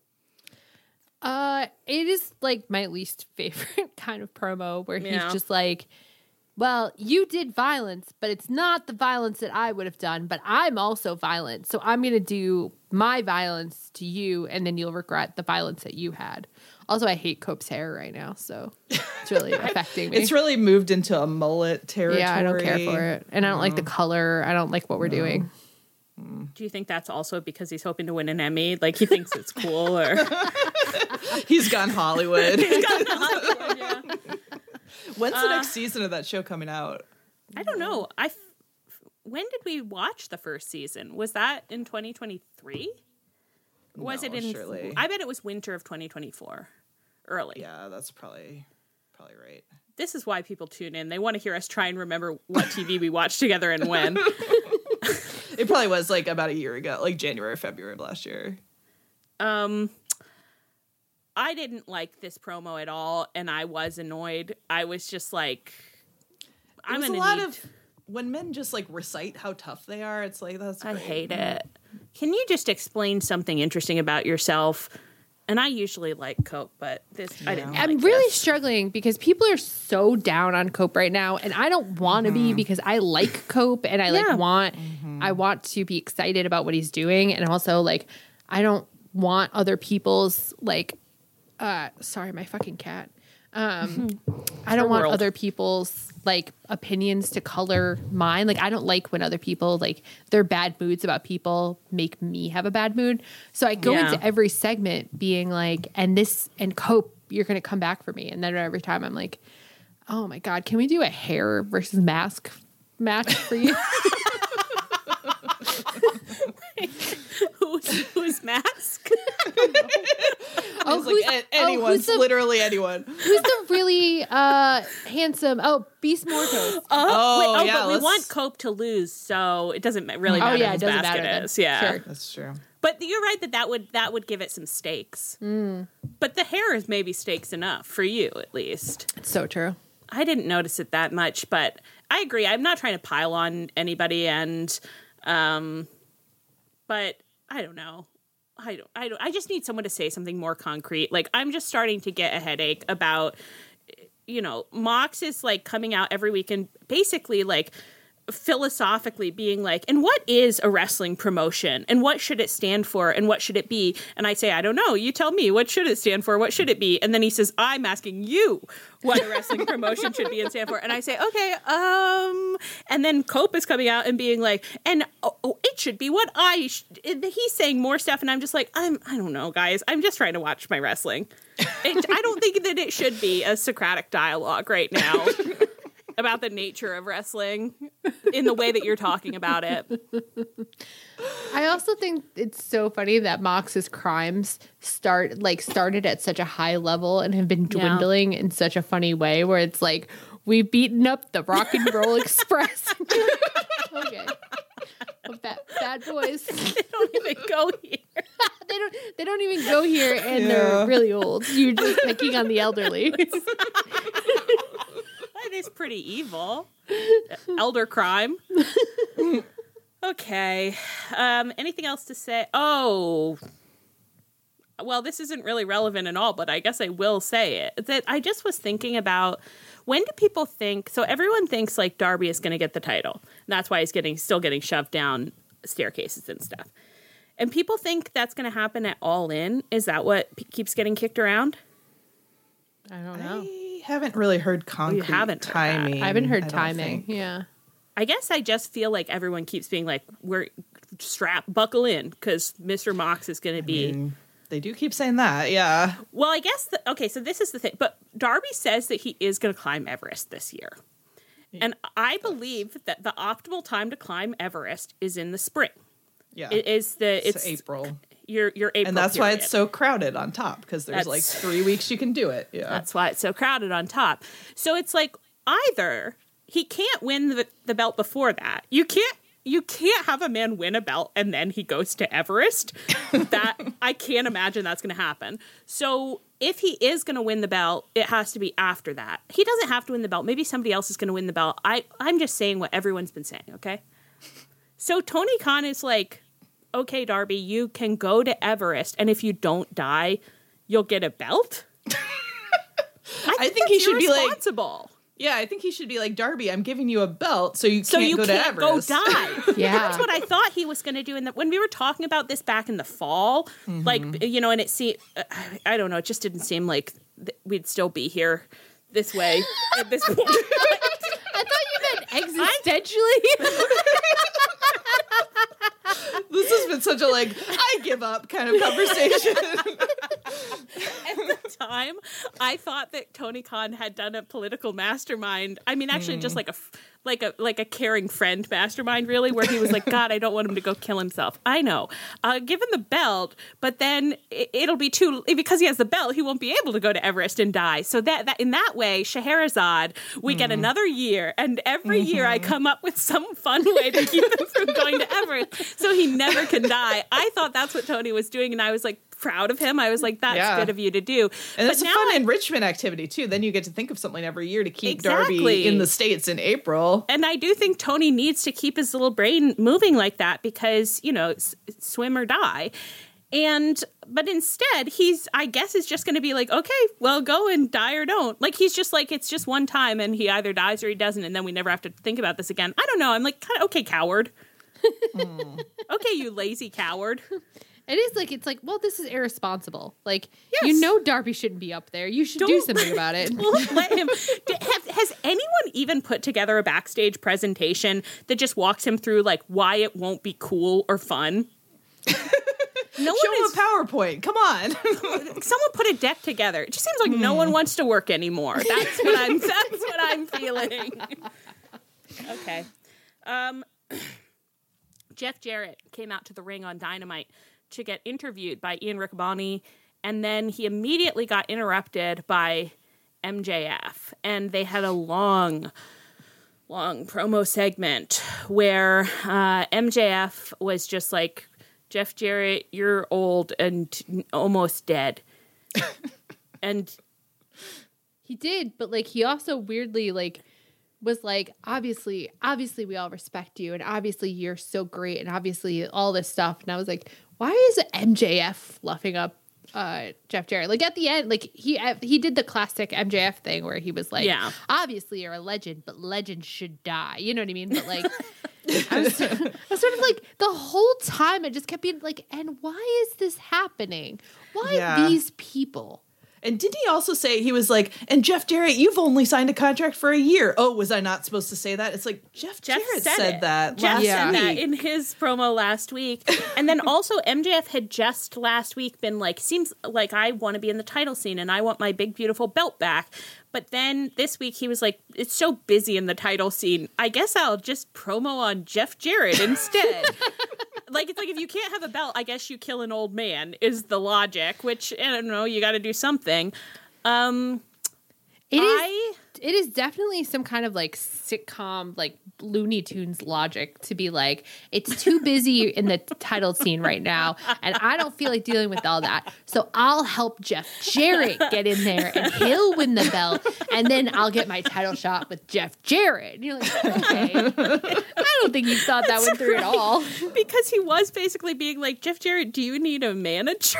Uh, it is like my least favorite kind of promo where Yeah. he's just like, well, you did violence, but it's not the violence that I would have done, but I'm also violent. So I'm going to do my violence to you, and then you'll regret the violence that you had. Also, I hate Cope's hair right now, so it's really affecting me. It's really moved into a mullet territory. Yeah, I don't care for it. And I don't like the color. I don't like what we're doing. Do you think that's also because he's hoping to win an Emmy? Like he thinks it's cool, or He's gone Hollywood. yeah. When's the next season of that show coming out? I don't know. I f- when did we watch the first season? Was that in twenty twenty-three? Was No, it in? surely. I bet it was winter of twenty twenty-four, early. Yeah, that's probably probably right. This is why people tune in. They want to hear us try and remember what T V we watched together and when. It probably was like about a year ago, like January or February of last year. Um, I didn't like this promo at all, and I was annoyed. I was just like, I'm It was gonna a lot need- of when men just like recite how tough they are. It's like that's. I great. hate it. Can you just explain something interesting about yourself? And I usually like Cope, but this I didn't. I'm like really this. struggling because people are so down on Cope right now, and I don't want to be because I like Cope and I like Yeah. want I want to be excited about what he's doing, and also like I don't want other people's like uh sorry my fucking cat um I don't want world. other people's like opinions to color mine. Like I don't like when other people like their bad moods about people make me have a bad mood. So I go Yeah. into every segment being like, and this and Cope, you're gonna come back for me. And then every time I'm like, oh my God, can we do a hair versus mask match for you? who's who's Mask? Oh, It's like a- anyone, who's the, literally anyone. who's the really uh handsome? Oh, Beast Mortos. Oh, Oh, wait, oh yeah, but we let's- want Cope to lose, so it doesn't ma- really Oh, matter yeah, it whose doesn't mask matter it then. is. Yeah, Sure. That's true. but you're right that that would that would give it some stakes. But the hair is maybe stakes enough for you, at least. It's so true. I didn't notice it that much, but I agree. I'm not trying to pile on anybody, and um, but I don't know. I don't. I don't. I just need someone to say something more concrete. Like I'm just starting to get a headache about, you know, Mox is like coming out every week and basically like philosophically being like, and what is a wrestling promotion and what should it stand for and what should it be? And I say, I don't know. You tell me, what should it stand for? What should it be? And then he says, I'm asking you what a wrestling promotion should be and stand for. And I say, okay, um, and then Cope is coming out and being like, and oh, oh, it should be what I, sh-. he's saying more stuff. And I'm just like, I'm, I don't know, guys. I'm just trying to watch my wrestling. It, I don't think that it should be a Socratic dialogue right now about the nature of wrestling in the way that you're talking about it. I also think it's so funny that Mox's crimes start like started at such a high level and have been dwindling in such a funny way where it's like we've beaten up the Rock and Roll Express. Okay. Bad, bad boys. They don't even go here. they don't they don't even go here and Yeah. they're really old. You're just picking on the elderly. That is pretty evil. Elder crime. Okay. Um, anything else to say? Oh. Well, this isn't really relevant at all, but I guess I will say it. That I just was thinking about, when do people think, so everyone thinks like Darby is going to get the title. That's why he's getting still getting shoved down staircases and stuff. And people think that's going to happen at All In. Is that what p- keeps getting kicked around? I don't know. I haven't really heard concrete haven't heard that. timing. I haven't heard don't timing. think. Yeah. I guess I just feel like everyone keeps being like, we're strap, buckle in, because Mister Mox is going to be. Mm, They do keep saying that, yeah. Well, I guess, the, okay, so this is the thing. But Darby says that he is going to climb Everest this year. And I believe that the optimal time to climb Everest is in the spring. Yeah. It is the, It's it's, April. your, your April And that's why period. it's so crowded on top, because there's like That's- three weeks you can do it. Yeah. That's why it's so crowded on top. So it's like either he can't win the, the belt before that. You can't you can't have a man win a belt and then he goes to Everest. That I can't imagine that's going to happen. So if he is going to win the belt, it has to be after that. He doesn't have to win the belt. Maybe somebody else is going to win the belt. I I'm just saying what everyone's been saying, okay? So Tony Khan is like, okay, Darby, you can go to Everest, and if you don't die, you'll get a belt. I think, think he that's should be like- irresponsible. Yeah, I think he should be like, Darby, I'm giving you a belt so you So can't you go can't to go Everest. die. Yeah. That's what I thought he was going to do. And when we were talking about this back in the fall, Mm-hmm. like, you know, and it seemed, uh, I don't know, it just didn't seem like th- we'd still be here this way at this point. I thought you meant existentially. This has been such a like, I give up kind of conversation. At the time, I thought that Tony Khan had done a political mastermind. I mean, actually, mm. just like a like a like a caring friend mastermind, really, where he was like, God, I don't want him to go kill himself. I know. Uh, give him the belt, but then it, it'll be too because he has the belt. He won't be able to go to Everest and die. So that, that in that way, Scheherazade, we mm. get another year, and every mm-hmm. year I come up with some fun way to keep him from going to Everest, so he never can die. I thought that's what Tony was doing, and I was like proud of him. I was like, that's yeah. good of you to do. And but it's a fun I, enrichment activity too. Then you get to think of something every year to keep exactly. Darby in the States in April. And I do think Tony needs to keep his little brain moving like that because, you know, s- swim or die. And, but instead he's, I guess is just going to be like, okay, well, go and die or don't. Like, he's just like, it's just one time and he either dies or he doesn't. And then we never have to think about this again. I don't know. I'm like, kind of, okay, coward. mm. Okay, you lazy coward. It is like, it's like, well, this is irresponsible. Like, yes. you know Darby shouldn't be up there. You should Don't, do something about it. Let him. Have, has anyone even put together a backstage presentation that just walks him through, like, why it won't be cool or fun? No Show one is, a PowerPoint. Come on. Someone put a deck together. It just seems like mm. no one wants to work anymore. That's what I'm, that's what I'm feeling. Okay. Um, Jeff Jarrett came out to the ring on Dynamite to get interviewed by Ian Riccaboni, and then he immediately got interrupted by M J F, and they had a long, long promo segment where uh, M J F was just like, Jeff Jarrett, you're old and almost dead. And he did, but like he also weirdly like was like, obviously, obviously we all respect you, and obviously you're so great, and obviously all this stuff. And I was like, why is M J F fluffing up uh, Jeff Jarrett? Like at the end, like he he did the classic M J F thing where he was like, yeah. obviously you're a legend, but legends should die. You know what I mean? But like, I, was, I was sort of like the whole time I just kept being like, and why is this happening? Why yeah. these people? And didn't he also say, he was like, and Jeff Jarrett, you've only signed a contract for a year. Oh, was I not supposed to say that? It's like, Jeff, Jeff Jarrett said, said that Jeff last said week. that in his promo last week. And then also M J F had just last week been like, seems like I want to be in the title scene and I want my big, beautiful belt back. But then this week he was like, it's so busy in the title scene. I guess I'll just promo on Jeff Jarrett instead. Like, it's like, if you can't have a belt, I guess you kill an old man is the logic, which, I don't know, you got to do something. Um, it I, is, it is definitely some kind of like sitcom, like Looney Tunes logic to be like, it's too busy in the title scene right now, and I don't feel like dealing with all that. So I'll help Jeff Jarrett get in there, and he'll win the belt, and then I'll get my title shot with Jeff Jarrett. And you're like, okay, I don't think you thought that went through right. at all. Because he was basically being like, Jeff Jarrett, do you need a manager?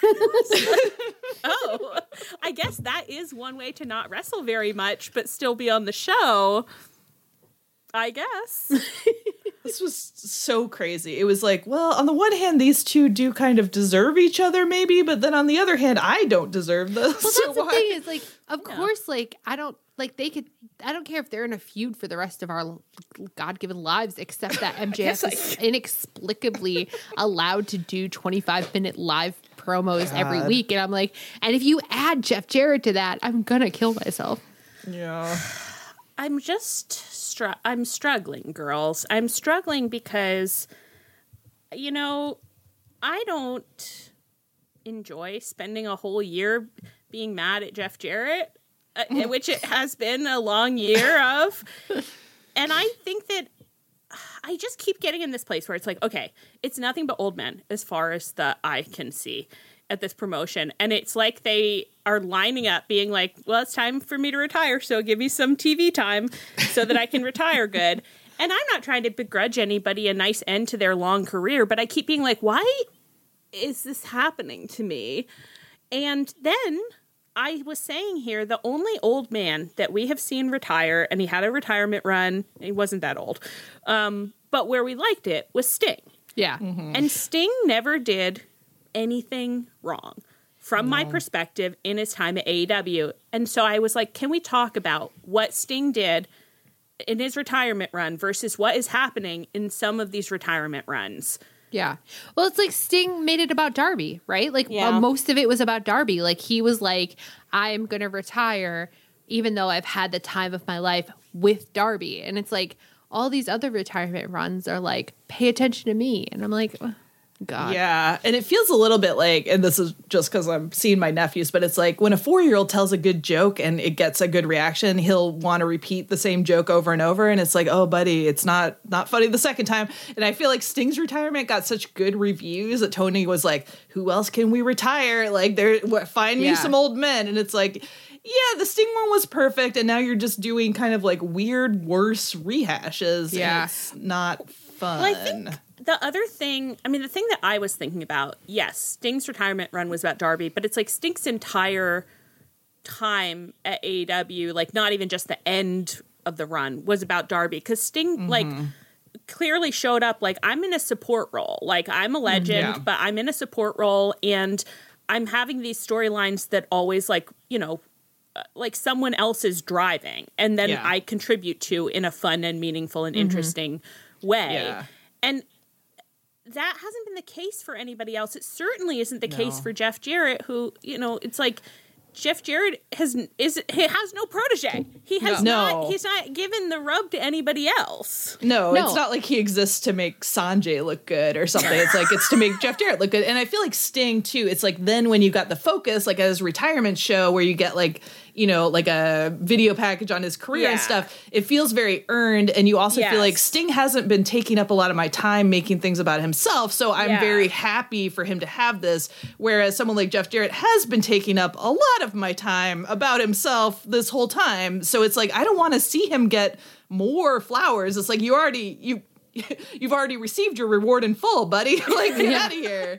Oh, I guess that is one way to not wrestle very much, but still be on the show. I guess. This was so crazy. It was like, well, on the one hand, these two do kind of deserve each other, maybe, but then on the other hand, I don't deserve this. Well, that's so the why? thing is, like, of No. course, like, I don't, like, they could, I don't care if they're in a feud for the rest of our God-given lives, except that M J F is inexplicably allowed to do twenty-five minute live promos God. every week. And I'm like, and if you add Jeff Jarrett to that, I'm gonna kill myself. Yeah. I'm just, str- I'm struggling, girls. I'm struggling because, you know, I don't enjoy spending a whole year being mad at Jeff Jarrett, uh, which it has been a long year of. And I think that I just keep getting in this place where it's like, okay, it's nothing but old men as far as the eye can see at this promotion. And it's like they are lining up being like, well, it's time for me to retire, so give me some T V time so that I can retire good. And I'm not trying to begrudge anybody a nice end to their long career, but I keep being like, why is this happening to me? And then I was saying here, the only old man that we have seen retire, and he had a retirement run, he wasn't that old, um, but where we liked it was Sting. Yeah. Mm-hmm. And Sting never did anything wrong from no. my perspective in his time at A E W. And so I was like, can we talk about what Sting did in his retirement run versus what is happening in some of these retirement runs? Yeah. Well, it's like Sting made it about Darby, right? Like Yeah. well, most of it was about Darby. Like he was like, I'm going to retire even though I've had the time of my life with Darby. And it's like all these other retirement runs are like, pay attention to me. And I'm like, oh, God. Yeah. And it feels a little bit like, and this is just because I'm seeing my nephews, but it's like when a four-year-old tells a good joke and it gets a good reaction, he'll want to repeat the same joke over and over. And it's like, oh, buddy, it's not not funny the second time. And I feel like Sting's retirement got such good reviews that Tony was like, who else can we retire? Like, there, what, find me Yeah. some old men. And it's like, yeah, the Sting one was perfect. And now you're just doing kind of like weird, worse rehashes. Yeah. And it's not fun. Well, I think the other thing, I mean, the thing that I was thinking about, yes, Sting's retirement run was about Darby, but it's like Sting's entire time at A E W, like not even just the end of the run, was about Darby. Because Sting, mm-hmm. like, clearly showed up like, I'm in a support role. Like, I'm a legend, yeah. but I'm in a support role, and I'm having these storylines that always, like, you know, like someone else is driving, and then Yeah. I contribute to in a fun and meaningful and interesting way. Yeah. And that hasn't been the case for anybody else. It certainly isn't the No. case for Jeff Jarrett, who, you know, it's like Jeff Jarrett has is he has no protege. He has No. not No. he's not given the rub to anybody else. No, No. it's not like he exists to make Sanjay look good or something. It's like it's to make Jeff Jarrett look good. And I feel like Sting too. It's like then when you got the focus, like at his retirement show where you get like, you know, like a video package on his career and Yeah. stuff, it feels very earned. And you also Yes. feel like Sting hasn't been taking up a lot of my time making things about himself. So I'm Yeah. very happy for him to have this. Whereas someone like Jeff Jarrett has been taking up a lot of my time about himself this whole time. So it's like, I don't want to see him get more flowers. It's like, you already, you, you've already received your reward in full, buddy. Like, get out of here.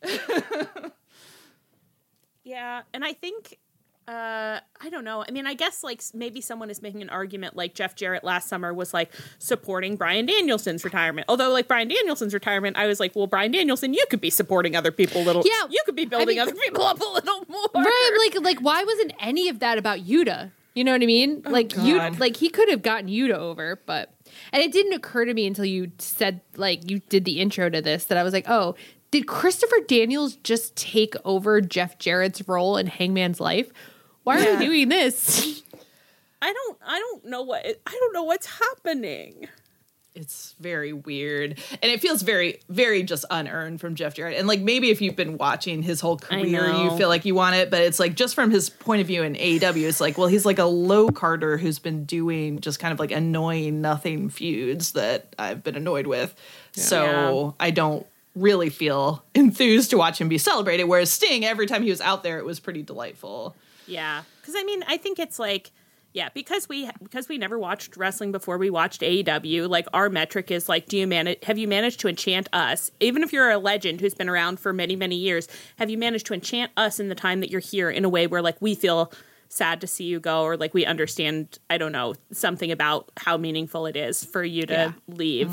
Yeah, and I think Uh, I don't know. I mean, I guess like maybe someone is making an argument like Jeff Jarrett last summer was like supporting Bryan Danielson's retirement. Although like Bryan Danielson's retirement, I was like, well, Bryan Danielson, you could be supporting other people a little. Yeah, you could be building I mean, other people up a little more. Right, like like why wasn't any of that about Yuta? You know what I mean? Like you God. like he could have gotten Yuta over, but and it didn't occur to me until you said like you did the intro to this that I was like, "Oh, did Christopher Daniels just take over Jeff Jarrett's role in Hangman's life? Why are Yeah. we doing this?" I don't. I don't know what. I don't know what's happening. It's very weird. And it feels very, very just unearned from Jeff Jarrett. And like maybe if you've been watching his whole I career, you know. feel like you want it. But it's like just from his point of view in A E W, it's like, well, he's like a low Carter who's been doing just kind of like annoying nothing feuds that I've been annoyed with. So Yeah. I don't really feel enthused to watch him be celebrated. Whereas Sting, every time he was out there, it was pretty delightful. Yeah, because I mean, I think it's like, yeah, because we because we never watched wrestling before we watched A E W. Like our metric is like, do you manage? Have you managed to enchant us? Even if you're a legend who's been around for many many years, have you managed to enchant us in the time that you're here in a way where like we feel sad to see you go, or like we understand, I don't know, something about how meaningful it is for you to Yeah. leave.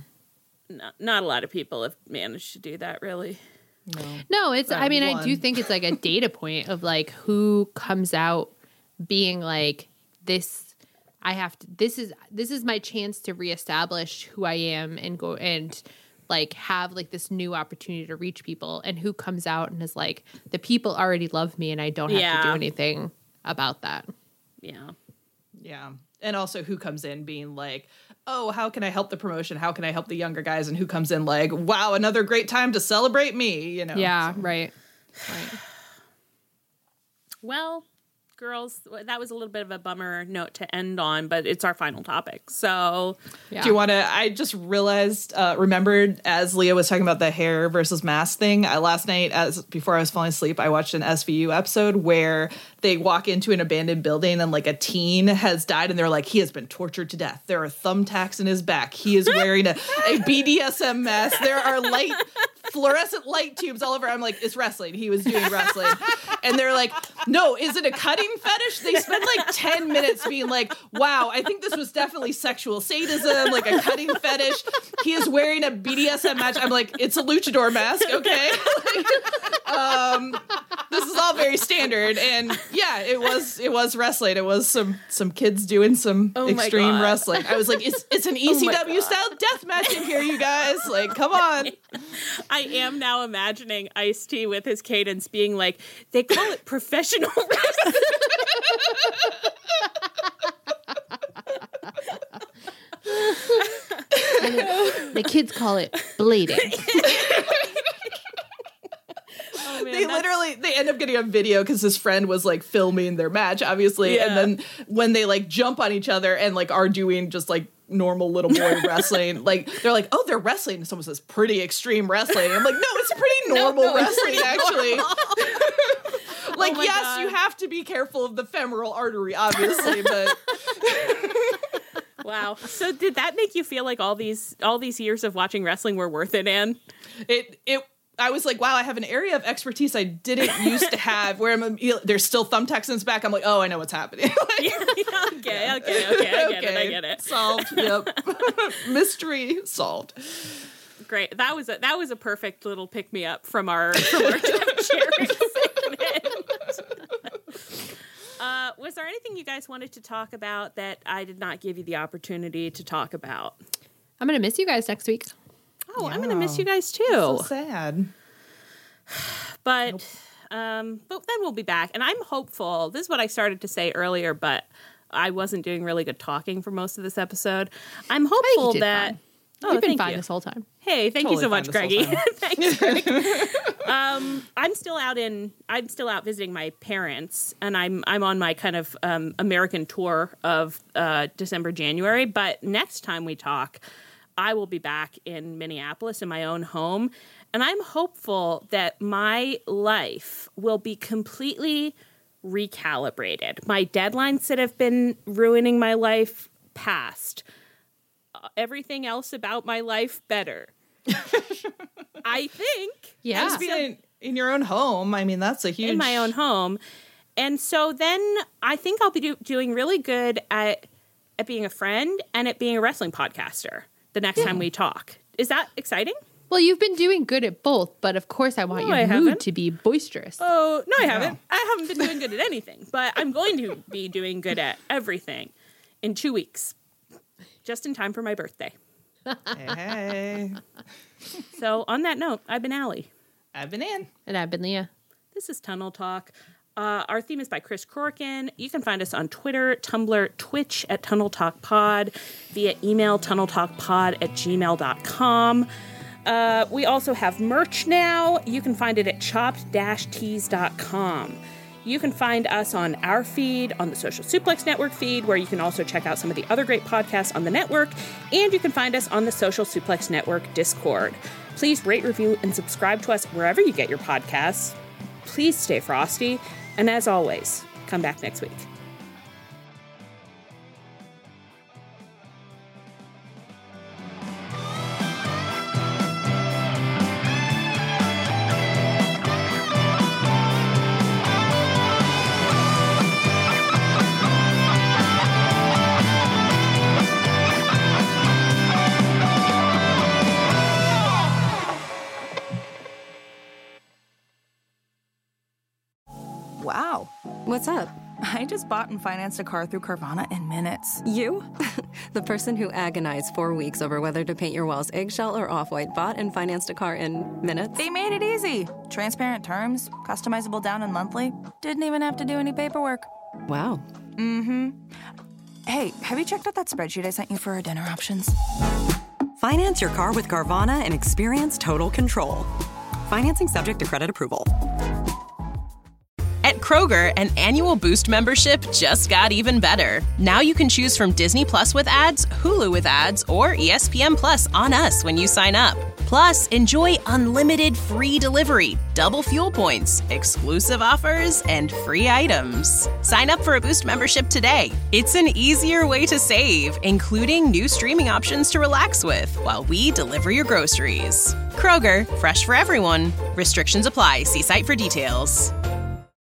No, not a lot of people have managed to do that, really. No, it's I mean, I do one. think it's like a data point of like who comes out being like this I have to this is this is my chance to reestablish who I am and go and like have like this new opportunity to reach people, and who comes out and is like the people already love me and I don't have Yeah. to do anything about that. Yeah. Yeah. And also who comes in being like, oh, how can I help the promotion? How can I help the younger guys? And who comes in like, wow, another great time to celebrate me, you know? Yeah, So- right. Right. Well, girls, that was a little bit of a bummer note to end on, but it's our final topic. So, Yeah. Do you want to? I just realized, uh, remembered as Leah was talking about the hair versus mask thing. I, last night, as before I was falling asleep, I watched an S V U episode where they walk into an abandoned building and like a teen has died, and they're like, he has been tortured to death. There are thumbtacks in his back. He is wearing a, a B D S M mask. There are light, fluorescent light tubes all over. I'm like, it's wrestling. He was doing wrestling, and they're like, no, is it a cutting fetish? They spend like ten minutes being like, wow, I think this was definitely sexual sadism, like a cutting fetish. He is wearing a B D S M match. I'm like, it's a luchador mask, okay? Like, um, this is was all very standard, and yeah, it was it was wrestling. It was some some kids doing some Oh my extreme God. wrestling. I was like, it's it's an E C W style death match in here, you guys. Like, come on. I am now imagining Ice-T with his cadence being like, they call it professional wrestling. The kids call it blading. Oh, man, They that's- literally they end up getting a video because his friend was like filming their match, obviously, Yeah. and then when they like jump on each other and like are doing just like normal little boy wrestling, like they're like, oh, they're wrestling. And someone says pretty extreme wrestling. And I'm like, no, it's pretty normal no, it's wrestling, actually. Like, Oh my yes, God. you have to be careful of the femoral artery, obviously, but Wow. So did that make you feel like all these all these years of watching wrestling were worth it, Anne? it it. I was like, wow, I have an area of expertise I didn't used to have. Where I'm, there's still thumbtacks in his back. I'm like, oh, I know what's happening. okay, okay, okay. I get it. I get it. Solved. Yep. Mystery solved. Great. That was a that was a perfect little pick me up from our from our sharing segment. Uh, was there anything you guys wanted to talk about that I did not give you the opportunity to talk about? I'm going to miss you guys next week. Oh, I'm going to miss you guys too. So sad. But um, but then we'll be back, and I'm hopeful. This is what I started to say earlier, but I wasn't doing really good talking for most of this episode. I'm hopeful did that. fine. Oh, You've been thank fine you. this whole time. Hey, thank you Totally so much, fine Greggy. this whole Thanks, Greg. um, I'm still out in. I'm still out visiting my parents, and I'm I'm on my kind of um, American tour of uh, December, January. But next time we talk, I will be back in Minneapolis in my own home, and I'm hopeful that my life will be completely recalibrated. My deadlines that have been ruining my life passed. Everything else about my life better. I think. Yeah. Just being in, in your own home, I mean, that's a huge... In my own home. And so then I think I'll be do- doing really good at at being a friend and at being a wrestling podcaster the next time we talk. Is that exciting? Well, you've been doing good at both, but of course I want No, your I mood haven't. to be boisterous. Oh, no, I haven't. I haven't been doing good at anything, but I'm going to be doing good at everything in two weeks, just in time for my birthday. Hey, So on that note, I've been Allie. I've been in. And I've been Leah. This is Tunnel Talk. Uh, our theme is by Chris Corkin. You can find us on Twitter, Tumblr, Twitch at Tunnel Talk Pod, via email tunneltalkpod at gmail dot com. Uh, we also have merch now. You can find it at chopped dash tees dot com. You can find us on our feed, on the Social Suplex Network feed, where you can also check out some of the other great podcasts on the network, and you can find us on the Social Suplex Network Discord. Please rate, review, and subscribe to us wherever you get your podcasts. Please stay frosty, and as always, come back next week. Wow. What's up? I just bought and financed a car through Carvana in minutes. You? The person who agonized four weeks over whether to paint your walls eggshell or off-white bought and financed a car in minutes? They made it easy. Transparent terms, customizable down and monthly. Didn't even have to do any paperwork. Wow. Mm-hmm. Hey, have you checked out that spreadsheet I sent you for our dinner options? Finance your car with Carvana and experience total control. Financing subject to credit approval. At Kroger, an annual Boost membership just got even better. Now you can choose from Disney Plus with ads, Hulu with ads, or E S P N Plus on us when you sign up. Plus, enjoy unlimited free delivery, double fuel points, exclusive offers, and free items. Sign up for a Boost membership today. It's an easier way to save, including new streaming options to relax with while we deliver your groceries. Kroger, fresh for everyone. Restrictions apply. See site for details.